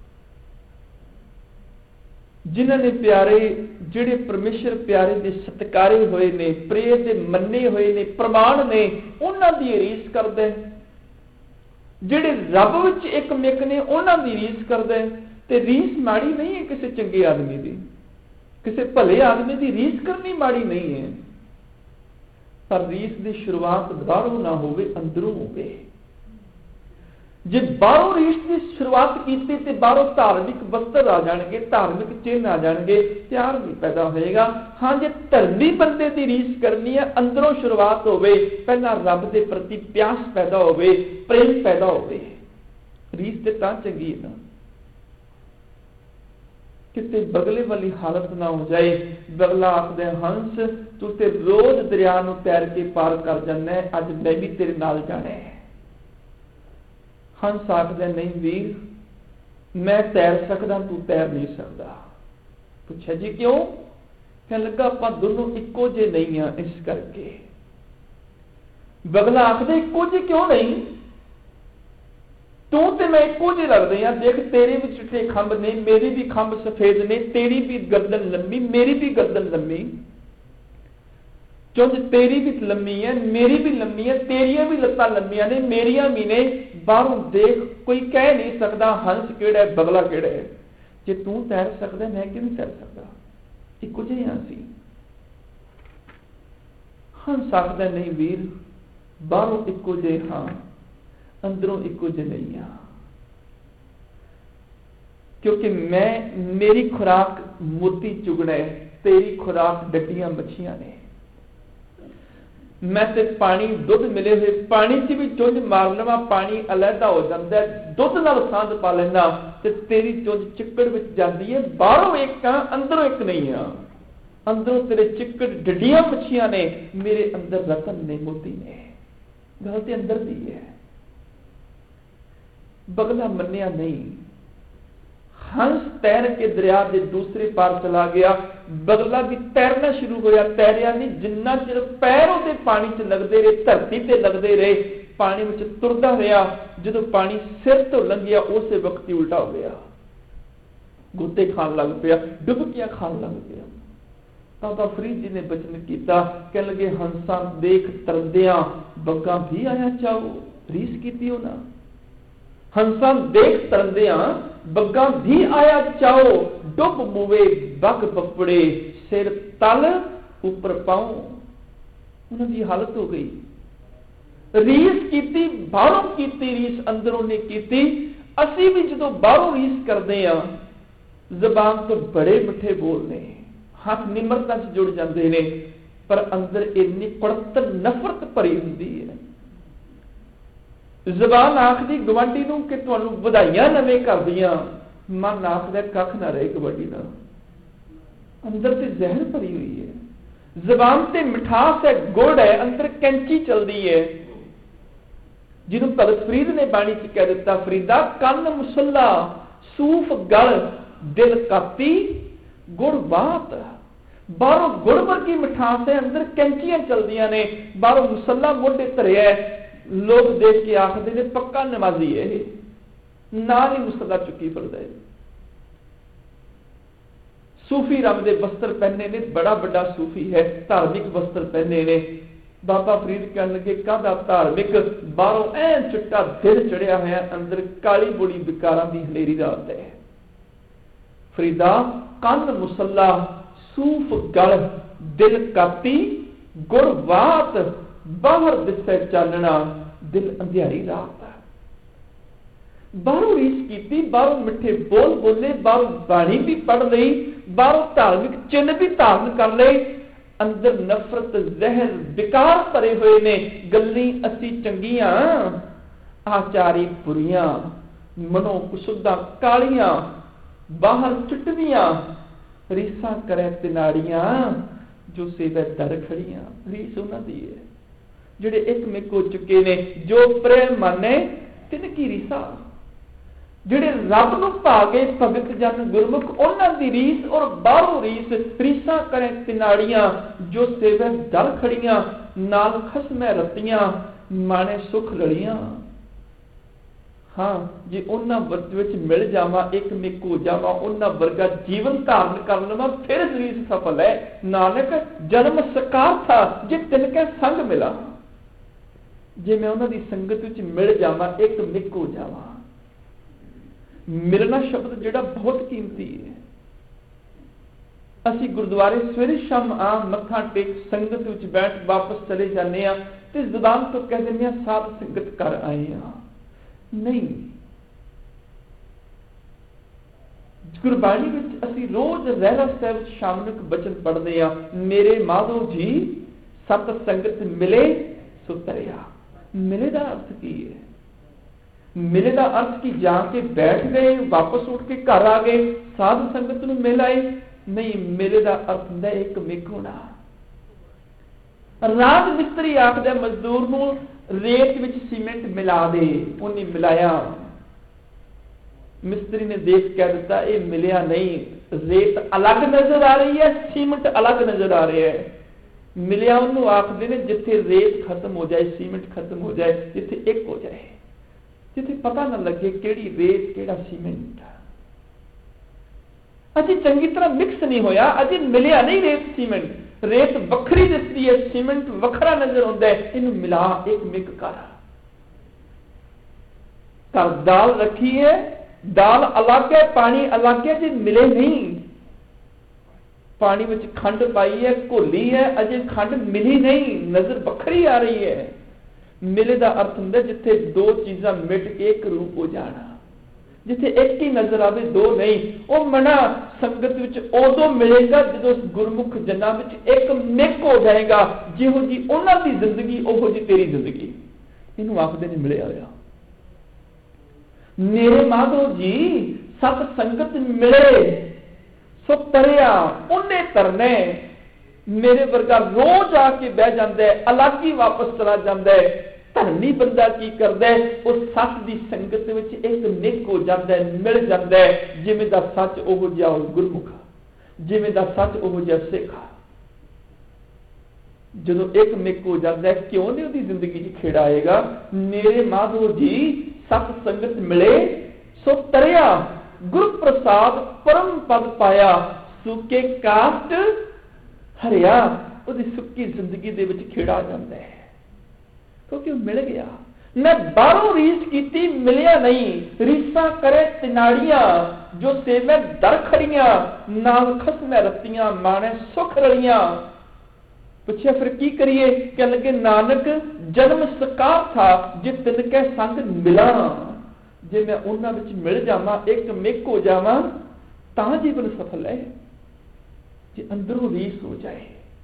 S1: ਜਿਨ੍ਹਾਂ ਨੇ ਪਿਆਰੇ, ਜਿਹੜੇ ਪਰਮੇਸ਼ਰ ਪਿਆਰੇ ਦੇ ਸਤਿਕਾਰੇ ਹੋਏ ਨੇ, ਪ੍ਰੇਮ ਦੇ ਮੰਨੇ ਹੋਏ ਨੇ, ਪ੍ਰਮਾਣ ਨੇ, ਉਹਨਾਂ ਦੀ ਰੀਸ ਕਰਦਾ। ਜਿਹੜੇ ਰੱਬ ਵਿੱਚ ਇੱਕ ਮਿਕ ਨੇ, ਉਹਨਾਂ ਦੀ ਰੀਸ ਕਰਦਾ। ਤੇ ਰੀਸ ਮਾੜੀ ਨਹੀਂ ਹੈ ਕਿਸੇ ਚੰਗੇ ਆਦਮੀ ਦੀ, ਕਿਸੇ ਭਲੇ ਆਦਮੀ ਦੀ ਰੀਸ ਕਰਨੀ ਮਾੜੀ ਨਹੀਂ ਹੈ। ਪਰ ਰੀਸ ਦੀ ਸ਼ੁਰੂਆਤ ਬਾਹਰੋਂ ਨਾ ਹੋਵੇ, ਅੰਦਰੋਂ ਹੋਵੇ। ਜੇ ਬਾਹਰੋਂ ਰੀਸ ਦੀ ਸ਼ੁਰੂਆਤ ਕੀਤੀ ਤੇ ਬਾਹਰੋਂ ਧਾਰਮਿਕ ਵਸਤਰ ਆ ਜਾਣਗੇ, ਧਾਰਮਿਕ ਚਿੰਨ੍ਹ ਆ ਜਾਣਗੇ, ਪਿਆਰ ਨਹੀਂ ਪੈਦਾ ਹੋਏਗਾ। ਹਾਂ, ਜੇ ਧਰਮੀ ਬੰਦੇ ਦੀ ਰੀਸ ਕਰਨੀ ਹੈ, ਅੰਦਰੋਂ ਸ਼ੁਰੂਆਤ ਹੋਵੇ, ਪਹਿਲਾਂ ਰੱਬ ਦੇ ਪ੍ਰਤੀ ਪਿਆਸ ਪੈਦਾ ਹੋਵੇ, ਪ੍ਰੇਮ ਪੈਦਾ ਹੋਵੇ, ਰੀਸ ਤੇ ਤਾਂ ਚੰਗੀ ਹੈ ਨਾ। ਕਿਤੇ ਬਗਲੇ ਵਾਲੀ ਹਾਲਤ ਨਾ ਹੋ ਜਾਏ। ਬਗਲਾ ਆਖਦੇ ਹੰਸ ਤੂੰ ਤੇ ਰੋਜ਼ ਦਰਿਆ ਨੂੰ ਤੈਰ ਕੇ ਪਾਰ ਕਰ ਜਾਂਦਾ, ਅੱਜ ਮੈਂ ਵੀ ਤੇਰੇ ਨਾਲ ਜਾਣਾ ਹੈ। ਹੰਸ ਆਖਦੇ ਨਹੀਂ ਵੀਰ, ਮੈਂ ਤੈਰ ਸਕਦਾ, ਤੂੰ ਤੈਰ ਨਹੀਂ ਸਕਦਾ। ਪੁੱਛਿਆ ਜੀ ਕਿਉਂ? ਕਹਿਣ ਲੱਗਾ ਆਪਾਂ ਦੋਨੋਂ ਇੱਕੋ ਜਿਹੇ ਨਹੀਂ ਆ, ਇਸ ਕਰਕੇ। ਬਗਲਾ ਆਖਦੇ ਇੱਕੋ ਜਿਹੇ ਕਿਉਂ ਨਹੀਂ? ਤੂੰ ਤੇ ਮੈਂ ਇੱਕੋ ਜਿਹੇ ਲੱਗਦੇ ਆ। ਦੇਖ ਤੇਰੇ ਵੀ ਚਿੱਟੇ ਖੰਭ ਨੇ, ਮੇਰੀ ਵੀ ਖੰਭ ਸਫੇਦ ਨੇ, ਤੇਰੀ ਵੀ ਗਰਦਨ ਲੰਮੀ, ਮੇਰੀ ਵੀ ਗਰਦਨ ਲੰਮੀ। ਚੁੰਝ ਤੇਰੀ ਵੀ ਲੰਮੀ ਹੈ, ਮੇਰੀ ਵੀ ਲੰਮੀ ਹੈ, ਤੇਰੀਆਂ ਵੀ ਲੱਤਾਂ ਲੰਮੀਆਂ ਨੇ, ਮੇਰੀਆਂ ਵੀ ਨੇ। ਬਾਹਰੋਂ ਦੇਖ ਕੋਈ ਕਹਿ ਨਹੀਂ ਸਕਦਾ ਹੰਸ ਕਿਹੜਾ ਹੈ, ਬਗਲਾ ਕਿਹੜਾ ਹੈ। ਜੇ ਤੂੰ ਤੈਰ ਸਕਦਾ, ਮੈਂ ਕਿਵੇਂ ਤੈਰ ਸਕਦਾ? ਇੱਕੋ ਜਿਹੇ ਹਾਂ ਅਸੀਂ। हंस आखदा नहीं वीर, बाहरों इक्को जे हाँ, अंदरों इक्को जे नहीं हाँ, क्योंकि मेरी खुराक मोती चुगना है, तेरी खुराक डड्डियां मच्छियां ने। मैं ते पानी दुध मिले हुए पानी च भी चुंझ मार लवां, पानी अलहदा हो जाता है, दुध नाल सांध पा लेना, ते तेरी चुंझ चिक्कड़ विच जाती है। बाहरों एक हाँ, अंदरों एक नहीं हाँ, अंदरों तेरे चिक्कड़ डड्डियां मच्छियां ने, मेरे अंदर रतन ने, मोती ने। गल ते अंदर दी है। बगला मन्निया नहीं, हंस तैर के दरिया के दूसरे पार चला गया, बगला भी तैरना शुरू होया, तैरिया नहीं, जिन्ना चिर पैर उहदे पानी च लगदे रहे, धरती ते लगदे रहे, पानी विच तुरदा रहा, जदों पानी सिर तो लंघिया उस वक्त ही उल्टा हो गया, गोते खान लग पिया, डुबकियां खान लग पिया। बाबा फरीद जी ने बचन किया, कह लगे हंसा देख तरदिया बग्गा भी आया चाहो, रीस कीती होना। हंसा देख तरदिया बग्गा भी आया चाहो, डुब मुवे बग बपड़े, सिर तल ऊपर पाऊं। उन्होंने हालत हो गई, रीस कीती, बाहरों कीती रीस, अंदरों ने कीती। असी भी जो बाहरों रीस करते हैं, जबान तो बड़े मिठे बोलने, हाथ निमरता से जुड़ जाते हैं, पर अंदर इन्नी कुड़तन नफरत भरी होती है। जबान आखदी गवांडी नूं कि तुहानूं वधाइयां नवें करदियां, मन आखदा कख ना रहे गवांडी नाल, अंदर ते जहर भरी हुई है। जबान ते मिठास है, गुड़ है, अंदर कैंची चलती है। जिन्होंने भगत फरीद ने बाणी च कह दिता, फरीदा कन मुसल्ला सूफ गल दिल काती गुड़ बात। बाहरों गुड़ वर्गी मिठास है, अंदर कैंचियां चलदियां ने, बाहरों मुसल्ला मोढे धरिया है। लोग देख के आखते ने पक्का नमाजी है, नाल ही मुसल्ला चुकी फिरदा है। सूफी रंग दे वस्त्र पहने ने, बड़ा बड़ा सूफी है, धार्मिक वस्त्र पहने ने। बाबा फरीद कहने लगे काहदा धार्मिक, बाहरों ऐन चिट्टा दिल चढ़िया है, अंदर काली बुड़ी विकारां दी हनेरी रात है। फरीदा कन मुसल्ला सूफ गल दिल काती गुड़ वात, बाहर दिसे चानना दिल अंधियारी रात। बाहरों रीस की, बाहरों मिठे बोल बोले, बाहरों बाणी भी पढ़ ली, बाहरों धार्मिक चिन्ह भी धारण कर ले, अंदर नफरत जहर विकार भरे हुए ने। गल्ली असी चंगियां, आचारी बुरियां, मनो कुसुदा कालियां, बाहर चिटदियां, रीसा करे तिनाड़ियां, जो सेवे दर खड़ियां। रीस उन्हां दी है जिहड़े एक मिक हो चुके ने, जो प्रेम माने तिन की रीसा। जिहड़े रब नूं भागे भगत जन गुरमुख, उन्हां दी रीस और बाहरों रीस। रीसा करे तिनाड़ियां, जो सेवे दर खड़ियां, नाल खसमै रतियां, माने सुख लड़ियां। हाँ, जे उन्हां विच मिल जावां, एक मिक हो जावां, उन्हां वर्गा जीवन धारण कर लवां, फिर रीस सफल है। नानक जन्म सकार था, जे तिनके संग मिला। जे मैं उन्हां दी संगत विच मिल जावां, एक मिक हो जावां। मिलना शब्द जिहड़ा बहुत कीमती है। असी गुरुद्वारे सवेरे शाम आ मत्था टेक संगत विच बैठ वापस चले जाने आ, ते जुबान तो कह दिंदे आ साध संगत कर आए आ। नहीं, गुरबाणी विच असी रोज रहरा साहिब शाम नूं बचन पढ़दे आ, मेरे माधो जी सत संगत मिले सो तरिया। मिले का अर्थ की है? मिले का अर्थ की जाके बैठ गए, वापस उठ के घर आ गए, साधु संगत नूं मिल आए? नहीं, मिले का अर्थ है एक मिक होना। राज मिस्त्री आखदा मजदूर नूं रेत विच सीमेंट मिला दे, उन्हें मिलाया। मिस्त्री ने देख कह दिता ये मिलिया नहीं, रेत अलग नजर आ रही है, सीमेंट अलग नजर आ रहा है। मिलिया उन्होंने आखते ने जिथे रेत खत्म हो जाए, सीमेंट खत्म हो जाए, जिथे एक हो जाए, जिथे पता न लगे केड़ी रेत केड़ा सीमेंट। अजी चंगी तरह मिक्स नहीं होया, अजी मिलिया नहीं रेत सीमेंट। रेत वखरी दिसदी है, सीमेंट वखरा नजर आता है, इन्हू मिला एक मिक कर। दाल रखी है, दाल अलग है, पानी अलग है, जी मिले नहीं। पानी में खंड पाई है, घोली है, अजे खंड मिली नहीं, नजर बखरी आ रही है। मिले का अर्थ होंगे जिथे दो चीज़ां मिट के एक रूप हो जाना, जिथे एक ही नजर आवे, दो नहीं। वो मना संगत विच उदों मिलेगा जो गुरमुख जनां विच एक निक हो जाएगा, जिहो जी उन्हां दी जिंदगी ओहो जी तेरी जिंदगी। इनू आखदे ने मिलिया होया। मेरे माधव जी सत संगत मिले सो तरिया उन्हें तरने। मेरे वर्गा रोज आके बह जाता है, अलग ही वापस चला जाता है। धर्मी बंदा की करता है, वो सच की संगत विच एक निक हो जाता है, मिल जाता है। जिवें दा सच ओहो जिहा गुरमुख, जिवें दा सच ओहो जिहा सिख। जदों एक मिक हो जाता है, क्यों नहीं उसकी जिंदगी च खेड़ा आएगा। मेरे माधव जी सत संगत मिले सो तरिया, गुरु प्रसाद परम पद पाया। सुके कास्ट हरिया, उसकी सुक्की जिंदगी दे विच खेड़ा आ जाता है, क्योंकि मिल गया। मैं बाहरों रीस की, मिलिया नहीं। रीसा करे तिनाड़ियां, जो सेवे दर खड़ियां, नाल खसमै रत्तियां, माने सुख रलियां। पूछा फिर की करिए, कह लगे नानक जन्म सकार था, जे तिनके संग मिला। जे मैं उन्हां विच मिल जावां, एक मिक हो जावां, तां जीवन सफल है। जे अंदरों रीस हो जाए,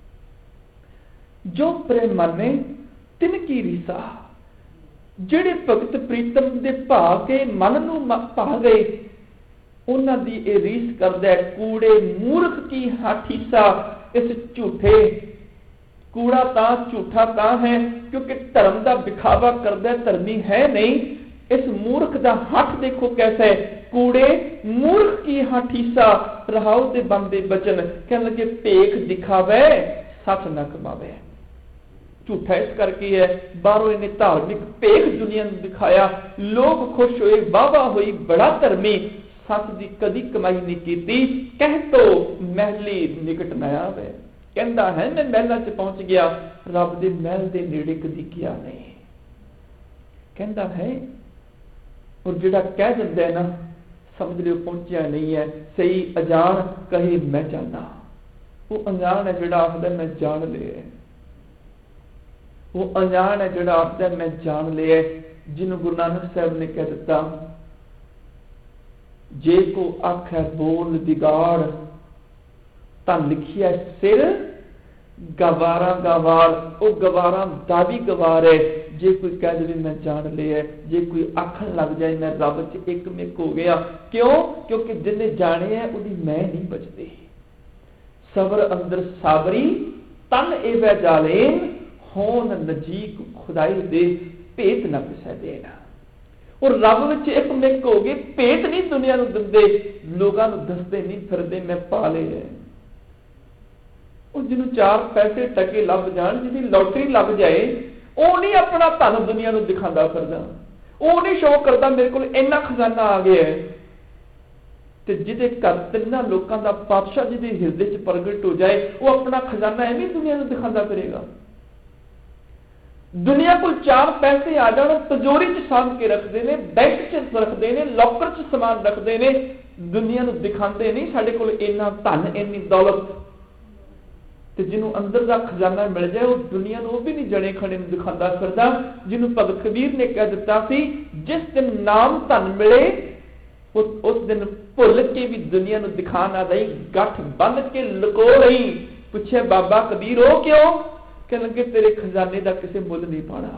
S1: जो प्रेम माने तिनकी रीसा। जिहड़े भगत प्रीतम दे भाव के मन नूं भा गए, उन्हां दी ए रीस करदा है। कूड़े मूर्ख की हाठीसा, इस झूठे कूड़ा तां झूठा तां है क्योंकि धर्म का दिखावा करदा है, धर्मी है नहीं। इस मूर्ख का हठ देखो कैसा है। कूड़े मूर्ख की हाठीसा, रहाऊ दे बनदे बचन। कहने लगे भेख दिखावे, सच न कमावे। झूठा इस करके है, बाहरों इन्हें धार्मिक भेख दुनिया ने दिखाया, लोग खुश होए, वाहवा हुई, बड़ा धर्मी। सच की कदी कमाई नहीं की। कह तो महली निकट न आवे। कहता है मैं महलों च पहुंच गया, रब के महल के नेड़े कदी किया नहीं। कहता है, और जिहड़ा कह दिंदा है ना, समझ लियो पहुंचा नहीं है। सही अजान कहे मैं जाना, वो अनजान है जिहड़ा आखदा मैं जान लिया। वो अनजान है जिहड़ा आखदा मैं जान लिया। जिन्होंने गुरु नानक साहब ने कह दिता, जे को आखै बोल बिगाड़, तां लिखिया सिर गवारा गवार। वो गवारा दा भी गवार है। जे कोई कह दे मैं जान लिया, जे कोई आखन लग जाए मैं रब च एक मिक हो गया। क्यों? क्योंकि जिन्हें जाने है उसकी मैं नहीं बचती। सबर अंदर साबरी, तन एवै जालेन, होन नजीक खुदाई दे, भेत न पिसै देना। और रब विच एक मिक हो गए, भेत नहीं दुनिया नूं दिंदे, लोगां नूं दसदे नहीं फिरदे मैं पा लए। जिन्होंने चार पैसे टके लभ जान, जिहदी लॉटरी लग जाए, वो नहीं अपना धन दुनिया को दिखाता फिरदा, वो नहीं शो करता मेरे को इन्ना खजाना आ गया है। ते जिहदे घर तिन्ना लोकां दा पातशाह जिहदे हिरदे च प्रगट हो जाए, वो अपना खजाना एवं दुनिया को दिखाता फिरेगा। दुनिया को चार पैसे आ जान, तिजोरी च साम के रखते हैं, बैंक च रखते हैं, लॉकर च समान रखते हैं, दुनिया को दिखाते नहीं साडे कोल इन्ना धन, इन्नी दौलत। ते जिन्हों अंदर का खजाना मिल जाए, वो दुनिया को भी नहीं जने खड़े दिखाता फिरदा। जिन्हों भगत कबीर ने कह दिता सी, जिस दिन नाम धन मिले उस दिन भुल के भी दुनिया को दिखा ना दई, गठ बन के लुको रही। पूछे बाबा कबीर हो क्यों? कह लगे तेरे खजाने का किसी मुल नहीं पाना।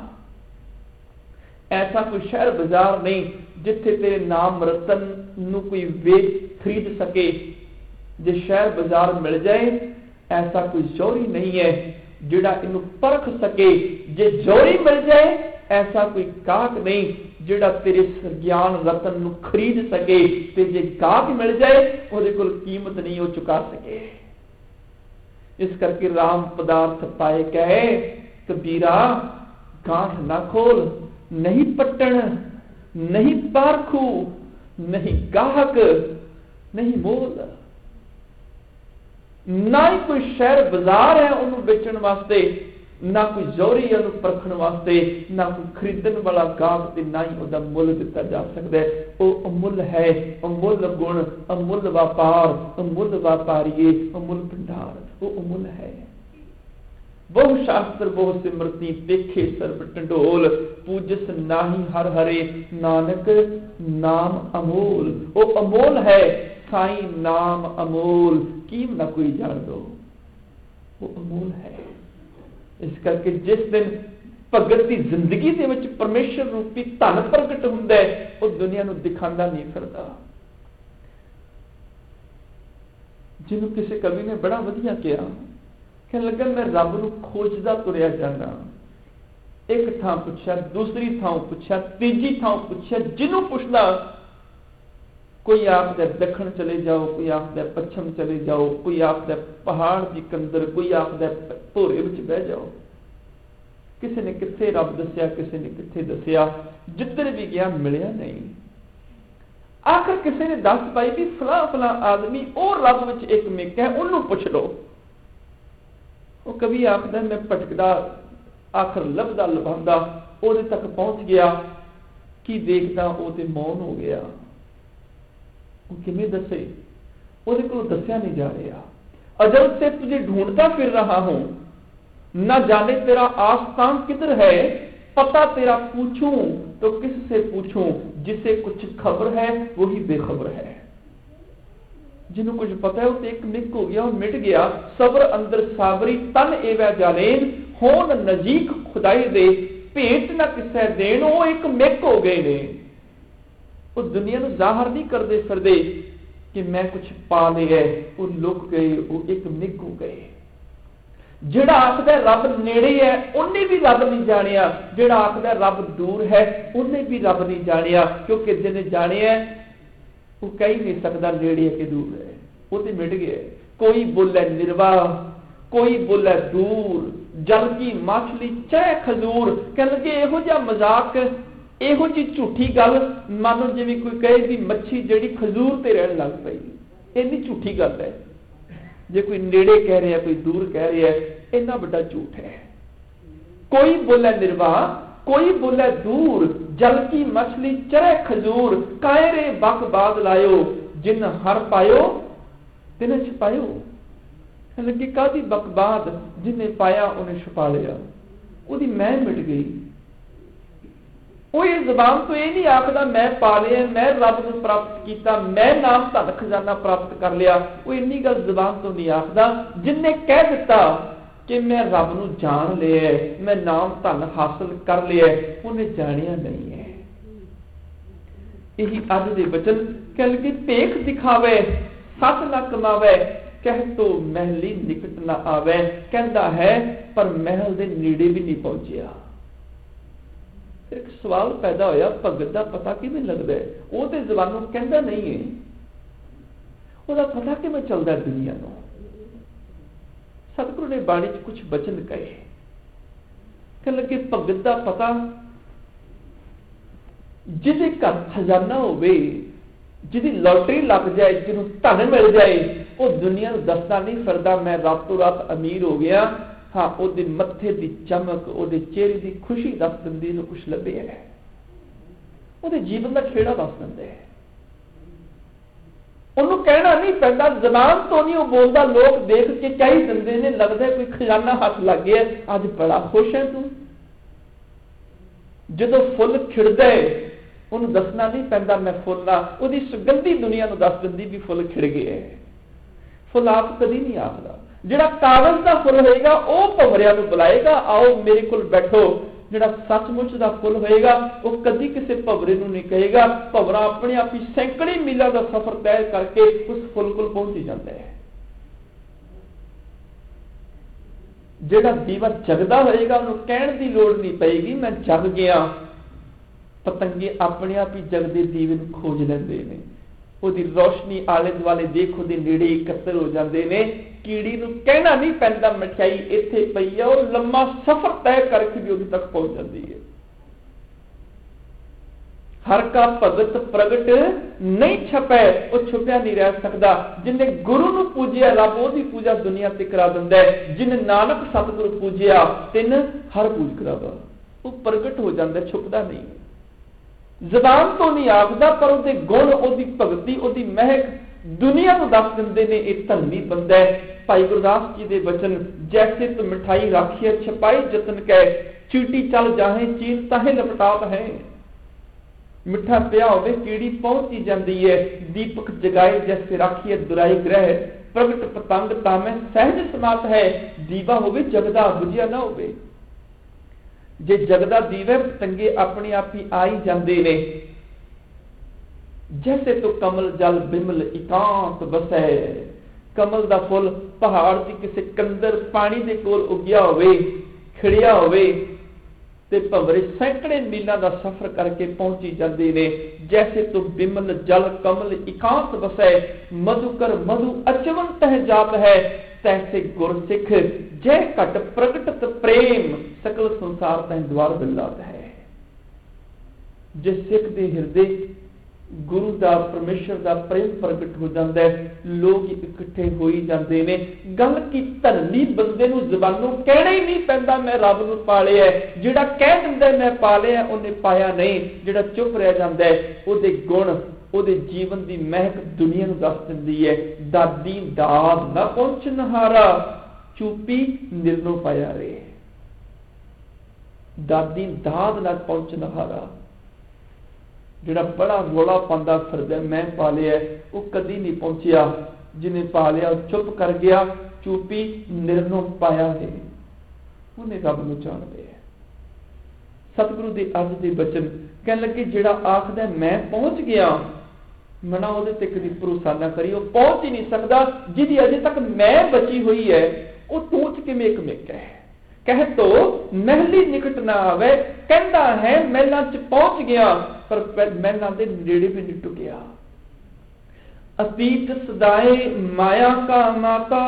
S1: ऐसा कोई शहर बाजार नहीं जिथे तेरे नाम रतन नूं कोई वेच खरीद सके। जे शहर बाजार मिल जाए, ऐसा कोई जोरी नहीं है जिहड़ा इनू परख सके। जे जोरी मिल जाए, ऐसा कोई गाहक नहीं जिहड़ा तेरे ज्ञान रतन नू खरीद सके। ते जे गाहक मिल जाए, उहदे कोल कीमत नहीं, वो चुका सके। इस करके राम पदार्थ पाए कहे, कबीरा गांठ ना खोल, नहीं पट्टन, नहीं पारखू, नहीं गाहक, नहीं मोल। ना ही कोई शहर बाजार है उन्होंने बेचण वास्ते, ना कोई जोरी है उन्हें परखण वास्ते, ना कोई खरीदण वाला गाहक ते ना ही उसका मुल दिता जा सकता है। वो अमुल है, अमुल गुण, अमुल व्यापार, अमुल व्यापारी, अमुल भंडार, वो अमुल है। बहु शास्त्र बहु सिमरती देखे सर्ब टंडोल, पूजस नाही हर हरे नानक नाम अमोल। वो अमोल है, साई नाम अमोल, कीम ना कोई जान दो, वो अमोल है। इस करके जिस दिन भगत की जिंदगी दे विच परमेश्वर रूपी धन प्रगट हुंदा है, वो दुनिया नूं दिखांदा नहीं फिरदा। जिन्हों किसी कवि ने बड़ा वधिया कहा, कहने लगा मैं रब नूं खोजदा तुरिया जाना। एक थां पुछया, दूसरी थां पुछया, तीजी थां पुछया, जिन्हों पुछदा कोई आखदा दखण चले जाओ, कोई आखदा पश्चिम चले जाओ, कोई आखदा पहाड़ की कंदर, कोई आखदा भोरे विच बह जाओ। किसी ने किथे रब दसिया, किसी ने किथे दसिया, जिधर भी गया मिलिया नहीं। आखिर किसी ने दस पाई भी फला फला आदमी और रब विच एक मेक है, उन्होंने पुछ लो। वो कभी आखदा मैं भटकदा, आखिर लभदा लभांदा ओदे तक पहुंच गया, कि देखदा वो ते मौन हो गया। वो किमें दसे, ओदे कोल दसिया नहीं जा रहा। अजल से तुझे ढूंढता फिर रहा हूं, न जाने तेरा आस्थान किधर है, पता तेरा पूछूं तो किससे पूछूं, जिसे कुछ खबर है वही बेखबर है। जिन्हों कुछ पता है वो एक निक हो गया, वो मिट गया। सबर अंदर साबरी तन एवं जालेन, होन नजीक खुदाई दे भेंट न किसे देन, वो एक मिक हो गए ने। वो दुनिया को जाहिर नहीं करते फिरदे कि मैं कुछ पा लिया, वो लुक गए, वो एक मिक हो गए। जिहड़ा आखदा रब नेड़े है उन्हें भी रब नहीं जानिया, जिहड़ा आखदा रब दूर है उन्हें भी रब नहीं जानिया, क्योंकि जिन्हें जानिया वो कह ही नहीं सकता नेड़े है कि दूर है, वो तो मिट गए। कोई बोले निर्वाह, कोई बोले दूर, जल की माछली चाहे खजूर। कह लगे इहो जिहा मजाक, इहो जी झूठी गल, मानो जिवें कोई कहे भी मच्छी जिहड़ी खजूर ते रहन लग पई। इन्नी झूठी गल है। जे कोई नेड़े कह रहा है, कोई दूर कह रहा है, इन्ना बड़ा झूठ है। कोई बोले निर्वाह, कोई बोले दूर, जल की मछली चरे खजूर, कायरे बक बाद लायो, जिन हर पायो तिन छपायो। लगे कादी बकबाद, जिन्हें पाया उन्हें छुपा लिया, उहदी मैं मिट गई। वो ये जबान तो यह नहीं आखदा मैं पा लिया, मैं रब को प्राप्त किया, मैं नाम धन खजाना प्राप्त कर लिया। वो इन्नी गल जबान तो नहीं आखदा जिन्हें कह दिता कि मैं रब नूं जान लिया, मैं नाम धन हासिल कर लिया, उन्हें जानिया नहीं है। यही अज दे वचन कह लगे भेख दिखावे सच न कमावे, कह तो महली निकट न आवे। कहता है पर महल दे नेड़े भी नहीं पहुंचिया। एक सवाल पैदा होया, भगत का पता किवें लगदा है? वो तो जबानों कहता नहीं है, उसका पता किवें चलता है दुनिया को? सतगुरु ने बाणी च कुछ वचन कहे, कह लगे भगत का पता जिहदे घर खजाना होवे, जिहदी लॉटरी लग जाए, जिन्हों धन मिल जाए, वो दुनिया को दसदा नहीं फिरदा मैं रातों रात अमीर हो गया। हाँ, उहदे मत्थे दी चमक, उहदे चेहरे दी खुशी दस दिंदी नूं कुछ लभे है, उहदे जीवन का खेड़ा दस दिंदे है। उन्होंने कहना नहीं पैदा, जबान तो नहीं वो बोलता, लोग देख के कह ही दिंदे ने, लगता है कोई खजाना हाथ लग गया, अज बड़ा खुश है तू। जदों फुल खिड़दा है उन्होंने दसना नहीं पैंदा मैं फुल आ, उहदी सुगंधी दुनिया को दस दिंदी भी फुल खिड़ गया है। फुल आप कभी नहीं आखदा। जिहड़ा कागज का फुल होएगा वो भंवरिया नूं बुलाएगा, आओ मेरे कोल बैठो। जिहड़ा सचमुच का फुल होएगा वो कभी किसी भंवरे नूं नहीं कहेगा। भंवरा अपने आप ही सैकड़े मीलों का सफर तय करके उस फुल कोल पहुंच ही जाता है। जिहड़ा दीवा जगदा होएगा उन्होंने कहण की लोड़ नहीं पेगी मैं जग गया। पतंगे अपने आप ही जगदे दीवे नूं खोज लैंदे ने, ਉਹਦੀ रोशनी आले दुआले देख ਉਹਦੇ नेड़े इकट्ठे हो जाते हैं। कीड़ी नूं कहना नहीं पैंदा मिठाई इत्थे पई है, और लम्मा सफर तय करके भी उहदे तक पहुंच जाती है। हर का भगत प्रगट नहीं छपै, वो छुपिया नहीं रह सकता। जिन्हें गुरु नूं पूजिया रब ओदी पूजा दुनिया ते करा दिंदा है। जिन्हें नानक सतगुरु पूजिया तिन हर पूज करावा, वो प्रगट हो जाता, छुपदा नहीं। ज़बान तो नहीं आखदा पर उहदे गुण, उहदी भगती, उहदी महक दुनिया को दस दिंदे ने एक धर्मी बंदा है। भाई गुरदास जी दे वचन, जैसे तो मिठाई राखिए छपाई जतन कै, चीटी चल जाहे चीन ताहे लपटात है। मिठा पिया होवे कीड़ी पहुंच ही जाती है, दीपक जगाए जैसे राखिए दुराई ग्रह, प्रगट पतंग तामे सहज समात है, दीवा होवे जगदा बुझिया ना होवे। जे जगदा दीवे पतंगे अपने आप ही आ ही जाते ने। जैसे तो कमल जल बिमल एकांत बसै, कमल दा फुल पहाड़ की किसी कंदर पानी दे कोल उगिया होवे, खिड़िया होवे ते भंवरे सैकड़े मीलों का सफर करके पहुंची जाते ने। जैसे तो बिमल जल कमल एकांत बसै, मधुकर मधु अचवन तह जात है, तैसे गुरसिख जय घट प्रगटत प्रेम, सकल संसार तह द्वार बिलात है। जिस सिख के हृदय गुरु का परमेश्वर का प्रेम प्रगट हो जाता है, लोग इकट्ठे हो ही जाते हैं। गल की धरनी बंदे नूं ज़बानों कहना ही नहीं पैंदा मैं रब नूं पा लिया है। जिहड़ा कह दिंदा मैं पा लिया उन्हें पाया नहीं, जिहड़ा चुप रह जाता है उहदे गुण उहदे जीवन की महक दुनिया नूं दस दिंदी है। दादी दाद ना पहुंचन हारा, चुपी निर्नो पाया रे। दादी दाद ना पहुंचन हारा, जिहड़ा बड़ा रोला पांदा फिरदा मैं पा लिया, वो कदी नहीं पहुंचिया। जिन्हें पा लिया चुप कर गया, चुपी निर्नो पाया है, उन्हें रब नूं जाणदे है। सतगुरु दे अज दे बचन कहण लगे, जिहड़ा आखदा मैं पहुंच गया, मना उहदे ते कदी भरोसा ना करी, वो पहुंच ही नहीं सकदा। जिहदी अजे तक मैं बची हुई है, वो तूं च किवें एक मिक है। कह तो महली निकट ना आवे, कहता है महलों च पहुंच गया, पर महलों के नेड़े भी नहीं टुकिया। अतीत सदाए माया का माता,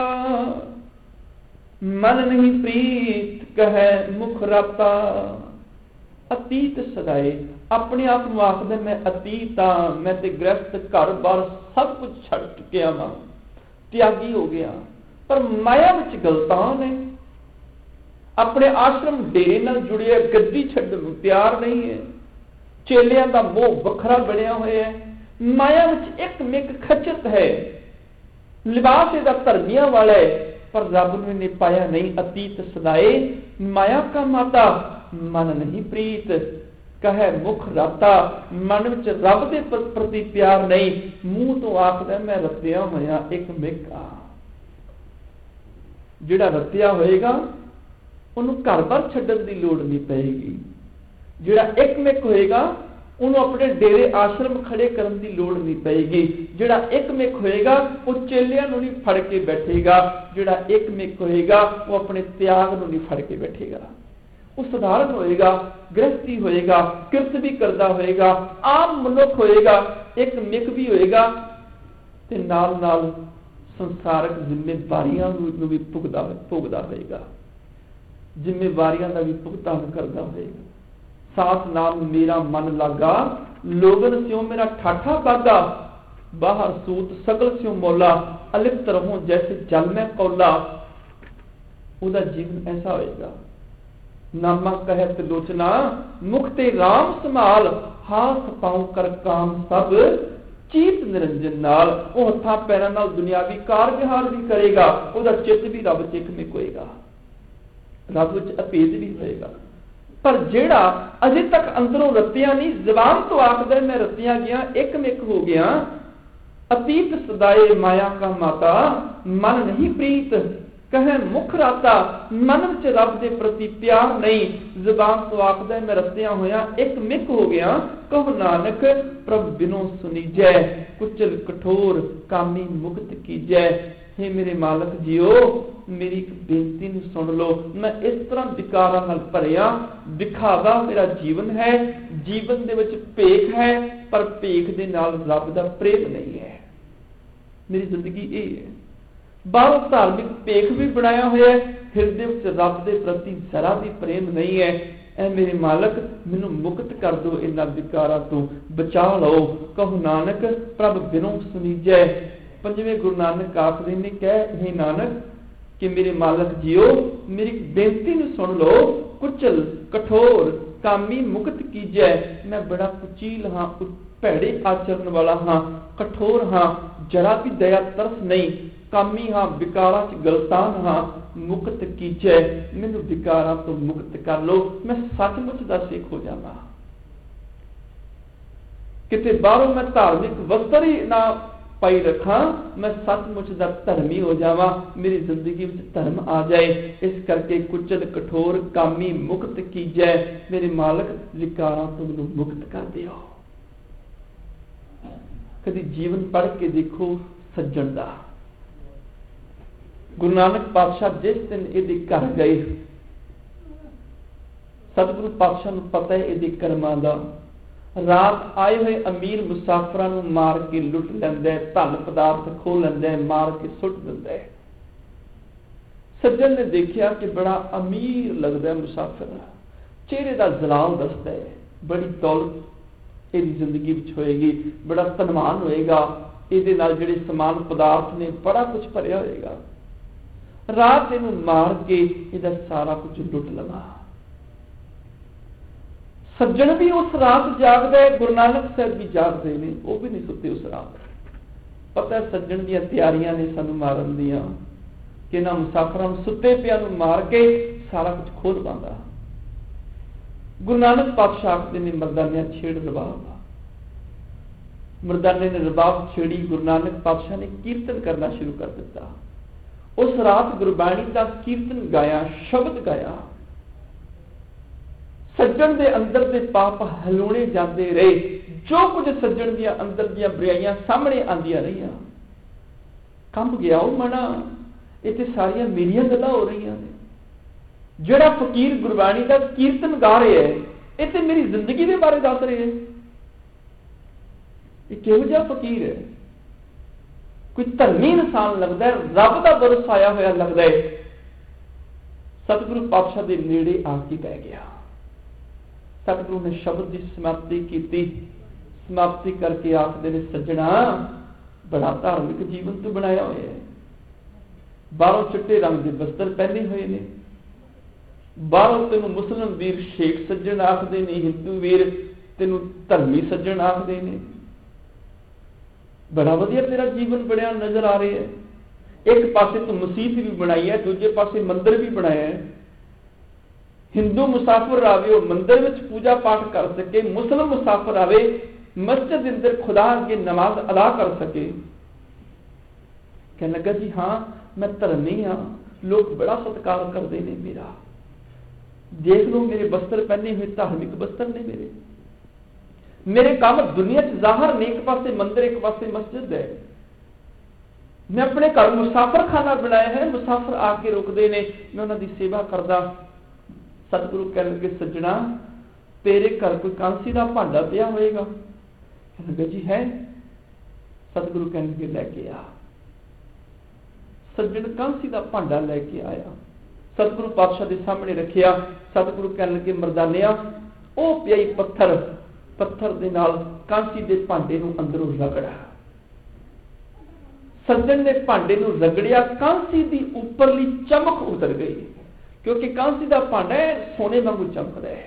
S1: मन नहीं प्रीत कहे मुख राता। अतीत सदाए अपने आप को आखदे मैं अतीत हाँ, मैं ते गृहस्थ घर बार सब कुछ छड़ चुकिया वा, त्यागी हो गया। पर माया विच गलतान है, अपने आश्रम डेरे नाल जुड़िया गद्दी छड्डण नूं तैयार नहीं है। चेलियां दा मोह वखरा बनया होया है, माया विच एक मिक खचत है, लिबास इहदा धर्मियां वाला है, पर रब ने पाया नहीं। अतीत सदाए माया का माता, मन नहीं प्रीत कहे मुख राता। मन विच रब दे प्रति प्यार नहीं, मूंह तो आखदा मैं रतिया होया एक मिक आ। जिहड़ा रतिया होएगा उन्होंने घर बार छड्डण दी लोड़ नहीं पेगी। जिहड़ा एक मिक होएगा उन्होंने अपने डेरे आश्रम खड़े करने की लोड़ नहीं पेगी। जिहड़ा एक मिक होएगा वो चेलियां नूं नहीं फड़ के बैठेगा। जिहड़ा एक मिक होएगा वो अपने त्याग नूं नहीं फड़ के बैठेगा। वो साधारण होएगा, गृहस्थी होएगा, किरत भी करता होएगा, आम मनुख होएगा, एक मिक भी होएगा ते नाल नाल संसारक जिम्मेवारियां नूं भी भुगदा होएगा, जिम्मेवारियां का भी भुगतान करता होएगा। साथ नाम मेरा मन लागा, लोगन स्यों मेरा ठाठा बागा, बाहर सूत सगल स्यों मौला, अलिप्त रहूं जैसे जल में कौला। उदा जीवन ऐसा होएगा। नामा कहे त्रिलोचना, मुख ते राम संभाल, हाथ पांव कर काम सब चीत निरंजन नाल। वो हत्थां पैरां नाल दुनियावी कार विहार भी करेगा, उदा चित्त भी रब च एक मिक होएगा, रब विच अभेद भी होएगा। पर जेड़ा अजे तक अंदरों रतियां नहीं, ज़बान तो आखदा मैं रतियां गया, एक मिक हो गया। अतीत सदाए माया का माता, मन नहीं प्रीत कहे मुख राता। मन विच रब दे प्रति प्यार नहीं, ज़बान तो आखदा मैं रतियां होया एक मिक हो गया। कहो नानक प्रभ बिनो सुनीजै, कुचल कठोर कामी मुक्त कीजै। हे मेरे मालक जियो, मेरी एक बेनती नूं सुन लो। मैं इस तरह विकारां नाल भरिया, दिखावा मेरा जीवन है, जीवन दे विच भेख है, पर भेख दे नाल रब दा प्रेम नहीं है। मेरी जिंदगी ये है। बाहरों धार्मिक भेख भी बनाया होया है, हृदय विच रब दे प्रति जरा भी प्रेम नहीं है। ऐ मेरे मालक मैनू मुक्त कर दो इन्हां विकारां तो, बचा लो। कहो नानक प्रभ बिनों सुनीजै। पंजवें गुरु नानक आखदे ने कह हे नानक कि मेरे मालक जियो मेरी बेनती नूं सुन लो। कुचल कठोर कामी मुक्त कीजै। मैं बड़ा कुचील हाँ, भैड़े आचरण वाला हाँ, कठोर हाँ, जरा भी दया तरस नहीं, कामी हाँ, विकारां च गलतान हाँ, मुक्त कीजै। मैनू विकारां तो मुक्त कर लो, मैं सचमुच दा सिख हो जावां। किते बाहरों मैं धार्मिक वस्त्र ही ना पाई रखा, मैं सचमुच दा धर्मी हो जावां, मेरी जिंदगी में धर्म आ जाए। इस करके कुचल कठोर कामी मुक्त कीजै। मेरे मालक विकारां तो मैनू मुक्त कर दिओ। कभी जीवन पढ़ के देखो सज्जन दा। गुरु नानक पातशाह जिस दिन इहदे घर गए, सतगुरु पातशाह नूं पता है इहदे कर्मां दा। रात आए हुए अमीर मुसाफिरां नूं मार के लुट लैंदा है, धन पदार्थ खो लैंदा है, मार के सुट दिंदा है। सज्जन ने देखिया कि बड़ा अमीर लगदा है मुसाफिर, चेहरे दा जलाल दसदा है, बड़ी दौलत ਇਹਦੀ जिंदगी ਵਿੱਚ होएगी, बड़ा धनवान होएगा, ਇਹਦੇ ਨਾਲ ਜਿਹੜੇ समान पदार्थ ने बड़ा कुछ भरिया होएगा। रात ਇਹਨੂੰ मार के ਇਹਦਾ सारा कुछ लुट लवा। सज्जन भी उस रात जागदा है, गुरु नानक साहब भी जागदे ने, वो भी नहीं सुते उस रात। पता है सज्जन ਦੀਆਂ ਤਿਆਰੀਆਂ ਨੇ ਸਾਨੂੰ ਮਾਰਨ ਦੀਆਂ, कि ਇਹਨਾਂ ਮੁਸਾਫਰਾਂ ਨੂੰ ਸੁੱਤੇ ਪਿਆਂ ਨੂੰ ਮਾਰ ਕੇ सारा कुछ खोल पाਉਂਦਾ। गुरु नानक पातशाह आखदे ने मर्दानिया छेड़ रबाब। मर्दाने ने रबाब छेड़ी, गुरु नानक पातशाह ने कीर्तन करना शुरू कर दिता। उस रात गुरबाणी का कीर्तन गाया, शब्द गाया। सज्जन दे अंदर दे पाप हलूणे जाते रहे, जो कुछ सज्जन दिया अंदर दिया बुराइयां सामने आंदियां रहियां। कंब गया वो मना, इत्थे सारियां मेरियां गल्लां हो रही ने। ਜਿਹੜਾ फकीर गुरबाणी का कीर्तन गा रहे है, ये तो मेरी जिंदगी के बारे दस रहे हैं। ये किहो जिहा फकीर है? कोई धर्मी इंसान लगता है, रब का बरस आया होया लगता है। सतगुरु पातशाह के नेड़े आके बह गया। सतगुरु ने शब्द की समाप्ति की, समाप्ति करके आखदे ने सज्जणा बड़ा धार्मिक जीवन तो बनाया होया है। बाहरों चिट्टे रंग के वस्त्र पहने हुए ने, बाहरों तेन मुस्लिम वीर शेख सज्जन आखदे ने, हिंदू वीर तेन धर्मी सज्जन आखदे ने। बड़ा वधिया तेरा जीवन बनया नजर आ रहा है। एक पासे तो मसीत भी बनाई है, दूजे पासे मंदिर भी बनाया है। हिंदू मुसाफिर आवे वो मंदिर में पूजा पाठ कर सके, मुस्लिम मुसाफिर आवे मस्जिद अंदर खुदा अगे नमाज अदा कर सके। कहने लगा जी हाँ मैं धर्मी हाँ, लोग बड़ा सत्कार करते हैं मेरा। देख लो मेरे वस्त्र पहने हुए धार्मिक वस्त्र ने मेरे काम दुनिया च जाहिर ने, एक पासे मंदिर एक पासे मस्जिद है। मैं अपने घर मुसाफिर खाना बनाया है, मुसाफिर आके रुकते ने, मैं उन्होंने सेवा करदा। सतगुरु कहने लगे सज्जणा तेरे घर कोई कांसी का भांडा पिया होएगा? कहने लगे जी है। सतगुरु कहने लगे लैके आ। सज्जन कांसी का भांडा लैके आया, सतगुरु पातशाह के सामने रखिया। सतगुरु कहने लगे मरदानिया वो पियाई पत्थर, पत्थर दे नाल कांसी के भांडे नूं अंदरों रगड़ा। सज्जन ने भांडे नूं रगड़िया, कांसी की उपरली चमक उतर गई, क्योंकि कांसी का भांडा है सोने वांगू चमकदा है।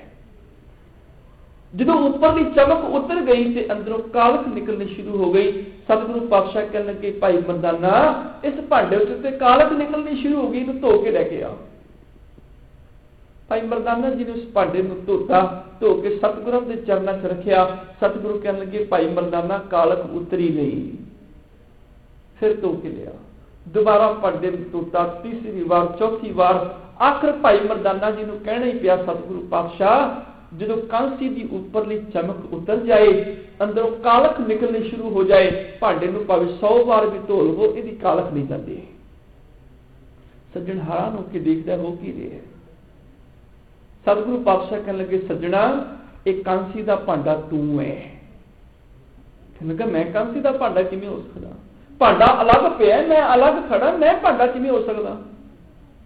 S1: जो उपरली चमक उतर गई तो अंदरों कालख निकलनी शुरू हो गई। सतगुरु पातशाह कहने लगे भाई मर्दाना इस भांडे से कालख निकलनी शुरू हो गई, तो धो के लेके आ। भाई मर्दाना जी ने उस भांडे को धोता, धो के सतगुरु के चरणों च रखिया। सतगुरु कहने लगे भाई मर्दाना कालख उतरी नहीं। फिर धो के लिया, दोबारा भांडे धोता, तीसरी बार, चौथी बार, आखिर भाई मर्दाना जी को कहना ही पिया सतगुरु पातशाह जो कांसी की उपरली चमक उतर जाए, अंदरों कालख निकलनी शुरू हो जाए, भांडे को भावे 100 बार भी धो लवो इसकी कालख नहीं जाती। सज्जन हैरान होकर देखता हो कि रहे। सतगुरु पातशाह कहने लगे सज्जना एक कांसी का भांडा तू है। कहने लगा मैं कांसी का भांडा किवें हो सकदा? भांडा अलग पिया, मैं अलग खड़ा, मैं भांडा किवें हो सकदा?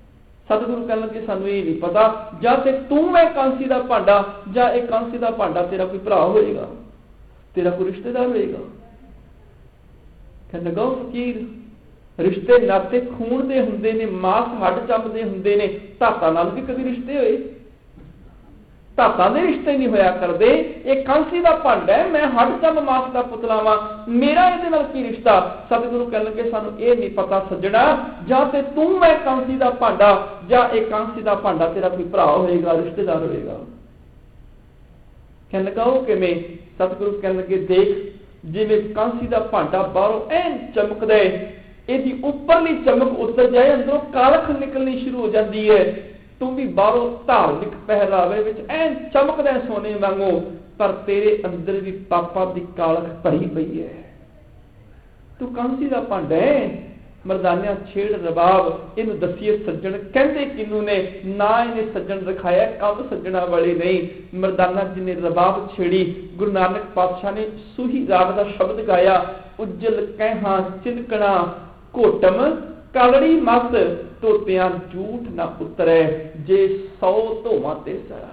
S1: सतगुरु कहने लगे सानू ये नहीं पता, या ते तू है कांसी का भांडा, या एक कांसी का भांडा तेरा कोई भरा होएगा, तेरा कोई रिश्तेदार होएगा। कहने लगा फकीर, रिश्ते नाते खून दे हुंदे ने, मास हड्ड जमदे हुंदे ने, धातां नाल भी कभी रिश्ते होए? धातां दे रिश्ते नहीं होया करदे। एक कांसी का भांडा है, मैं हड्ड जम मास का पुतला वां, मेरा इहदे नाल की रिश्ता? सतगुरु कहने लगे सानू ये नहीं पता सज्जणा, जां ते तू है कांसी का भांडा, जां एक कांसी का भांडा तेरा कोई भरा होएगा, रिश्तेदार होएगा। कहने लगा वो किवें? सतगुरु कहने लगे देख, जिवें कांसी का भांडा बाहरों ऐन चमकदा है, इहदी उपरली चमक उतर जाए, अंदरों कालख निकलनी शुरू हो जाती है, तू भी बाहरों धार्मिक पहरावे विच ऐन चमकदा सोने वांगू, पर तेरे अंदर भी पापां दी कालख भरी पई है। तू कांसी दा भांडा है, मरदानिया छेड़ रबाब, इनू दसीए सज्जण कहंदे किनू ने, ना इन्हें सज्जण रखाया, कम सज्जणा वाले नहीं। मरदाना जिन्हें रबाब छेड़ी, गुरु नानक पातशाह ने सूही राग दा शब्द गाया, उज्जल कहहां चिलकना घोटम कालड़ी मत, धोतियां झूठ ना उतरे, जे 100 धोवां ते सरा।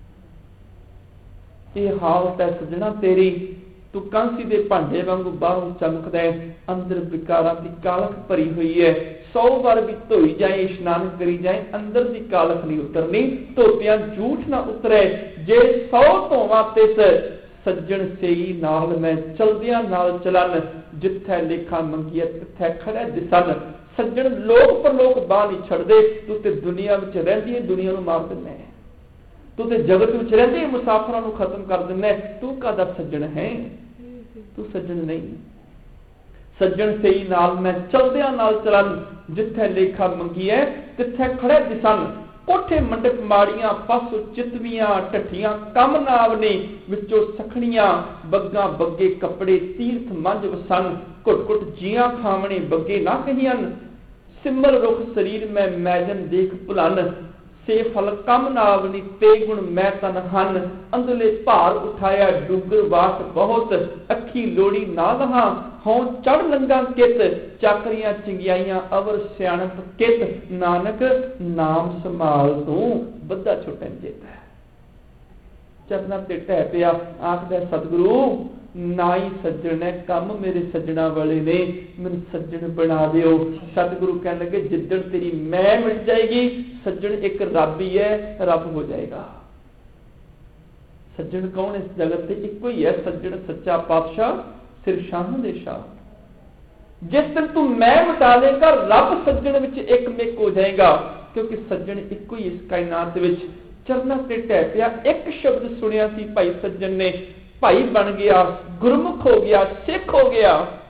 S1: ये हालत है सज्जणा तेरी, तू कांसी दे भांडे वांगू बाहरों चमकदा है, अंदर विकारां दी कालख भरी हुई है। 100 बार भी धोई जाए, इशनान करी जाए, अंदर दी कालख नहीं उतरनी, धोतियां झूठ ना उतरे, जे 100 धोवां ते सज्जण सेई नाल मैं चलदियां नाल चलन, जिथे लेखा मंगीए तिथे खड़े दिसन। सज्जण लोक परलोक बाह नहीं छड़दे, तू ते दुनिया विच रहिंदी है, दुनिया नूं मार दिंदा है, तू ते जगत विच रहिंदी है, मुसाफरां नूं खत्म कर दिंदा है। तू कादा सज्जण है? तू सज्जण नहीं। सज्जण सही नाल मैं चलदियां नाल चलन, जिथे लेखा मंगीए तिथे खड़े दिसन। कोठे मंडप माड़ियां, पासों चितवियां ढठियां कम नावनी, विचों सखणियां बग्गा बग्गे कपड़े तीर्थ मंज वसन। घुट घुट जियां खावणे बग्गे ना कहियन, सिमर रुख शरीर में मैजन देख भुलन। से फल कम नावनी ते गुण मैं तन हन, अंदले भार उठाया डुगर वाट बहुत। अखी लोड़ी ना लहा हों चढ़ लंगा कित, चाकरियां चिंगियाइयां अवर सियाणप कित। नानक नाम संभाल तू बद्दा छुटन चेता। चरना ते ढह पिया, आखदा सतगुरु ना ही सज्जन है, कम मेरे सज्जणा वाले ने, मैनूं सज्जन बना दिओ। सतगुरु कहने लगे जिद्दण तेरी मैं मिट जाएगी, सज्जन एक रब ही है, रब हो जाएगा। सज्जन कौन इस जगत से? इको ही है सज्जन, सच्चा पातशाह सिर शाह दे शाह। जिस दिन तू मैं मिटा लेगा, रब सज्जन विच एक मिक हो जाएगा, क्योंकि सज्जन इको ही इस कायनात विच। चरना ते ढह पिया, एक शब्द सुनिया सी भाई सज्जन ने, भाई बन गया, गुरमुख हो गया, सिख हो गया।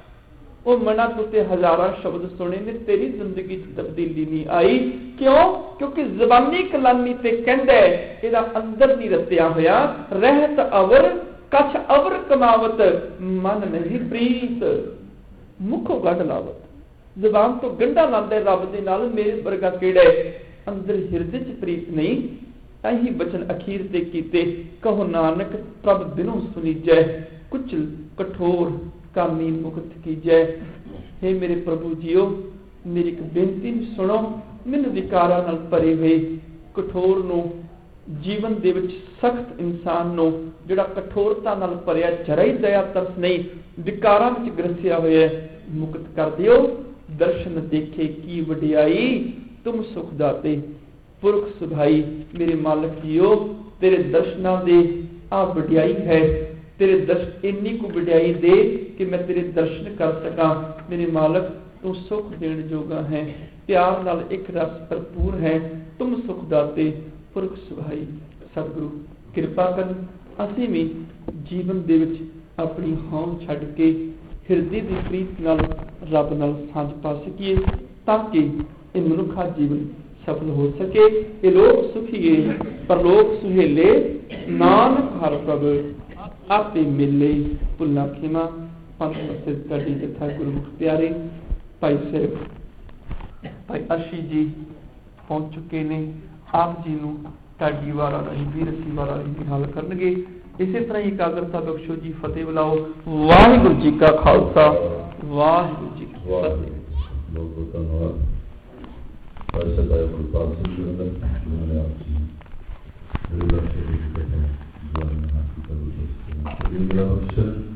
S1: वो मना तुते हजारां शब्द सुने ने, तेरी जिंदगी च तब्दीली नहीं आई। क्यों? क्योंकि जबानी कलामी ते कहंदा है, इहदा अंदर नहीं रत्या होया। रहत अवर कछ अवर कमावत, मन नहीं प्रीत मुखों गढ़ लावत। जबान तो गंढा लांदा रब दे नाल, मेरे वर्गा किहड़ा है? अंदर हिरदे च प्रीत नहीं। ऐही बचन अखीर ते कीते, कहो नानक प्रभ दिनों सुनीजै, कुचल कठोर कामी मुक्त कीजै। हे मेरे प्रभु जीओ, मेरी एक बेनती सुनो। मैनूं विकारां नाल भरे हुए कठोर नूं, जीवन दे विच सख्त इंसान नूं, जिहड़ा कठोरता नाल भरिया, जरा ही दया तरस नहीं, विकारां विच ग्रसिया होया, मुक्त कर दिओ। दर्शन देखे की वडियाई, तुम सुख दाते पुरख सुभाई। मेरे मालिक जीओ, तेरे दर्शनां दे आ वडियाई है, तेरे दर्शन इन्नी को वडियाई दे कि मैं तेरे दर्शन कर सका। मेरे मालिक तू सुख देण जोगा है, प्यार नाल एक रस भरपूर है, तुम सुख दाते पुरख सुभाई। सतगुरु किरपा कर, असीं भी जीवन दे विच अपनी हौं छड्ड के हिरदे दी प्रीत नाल रब नाल सांझ पा सकीए, ताकि ये मनुखा जीवन सफल हो सके। ये लोग सुखीए परलोक सुहेले, नानक हर प्रभ आपे मिले। भुलना खिमा पंथ प्रसिद्ध करी जथा गुरुमुख प्यारे भाई साहब भाई अर्शी जी पहुंच चुके ने। आप जी नूं ढाडी वाला राही भी रसी वाला राही हाल करनगे। इसे तरह ही एकाग्रता बख्शो जी। फतेह बुलाओ। वाहिगुरू जी का खालसा, वाहिगुरू जी की फतेह।
S2: सरदार गुरपाल सिंह जोरंदर जिन्होंने आपकी रिवर्स कहते हैं द्वारा हाथ की तरफ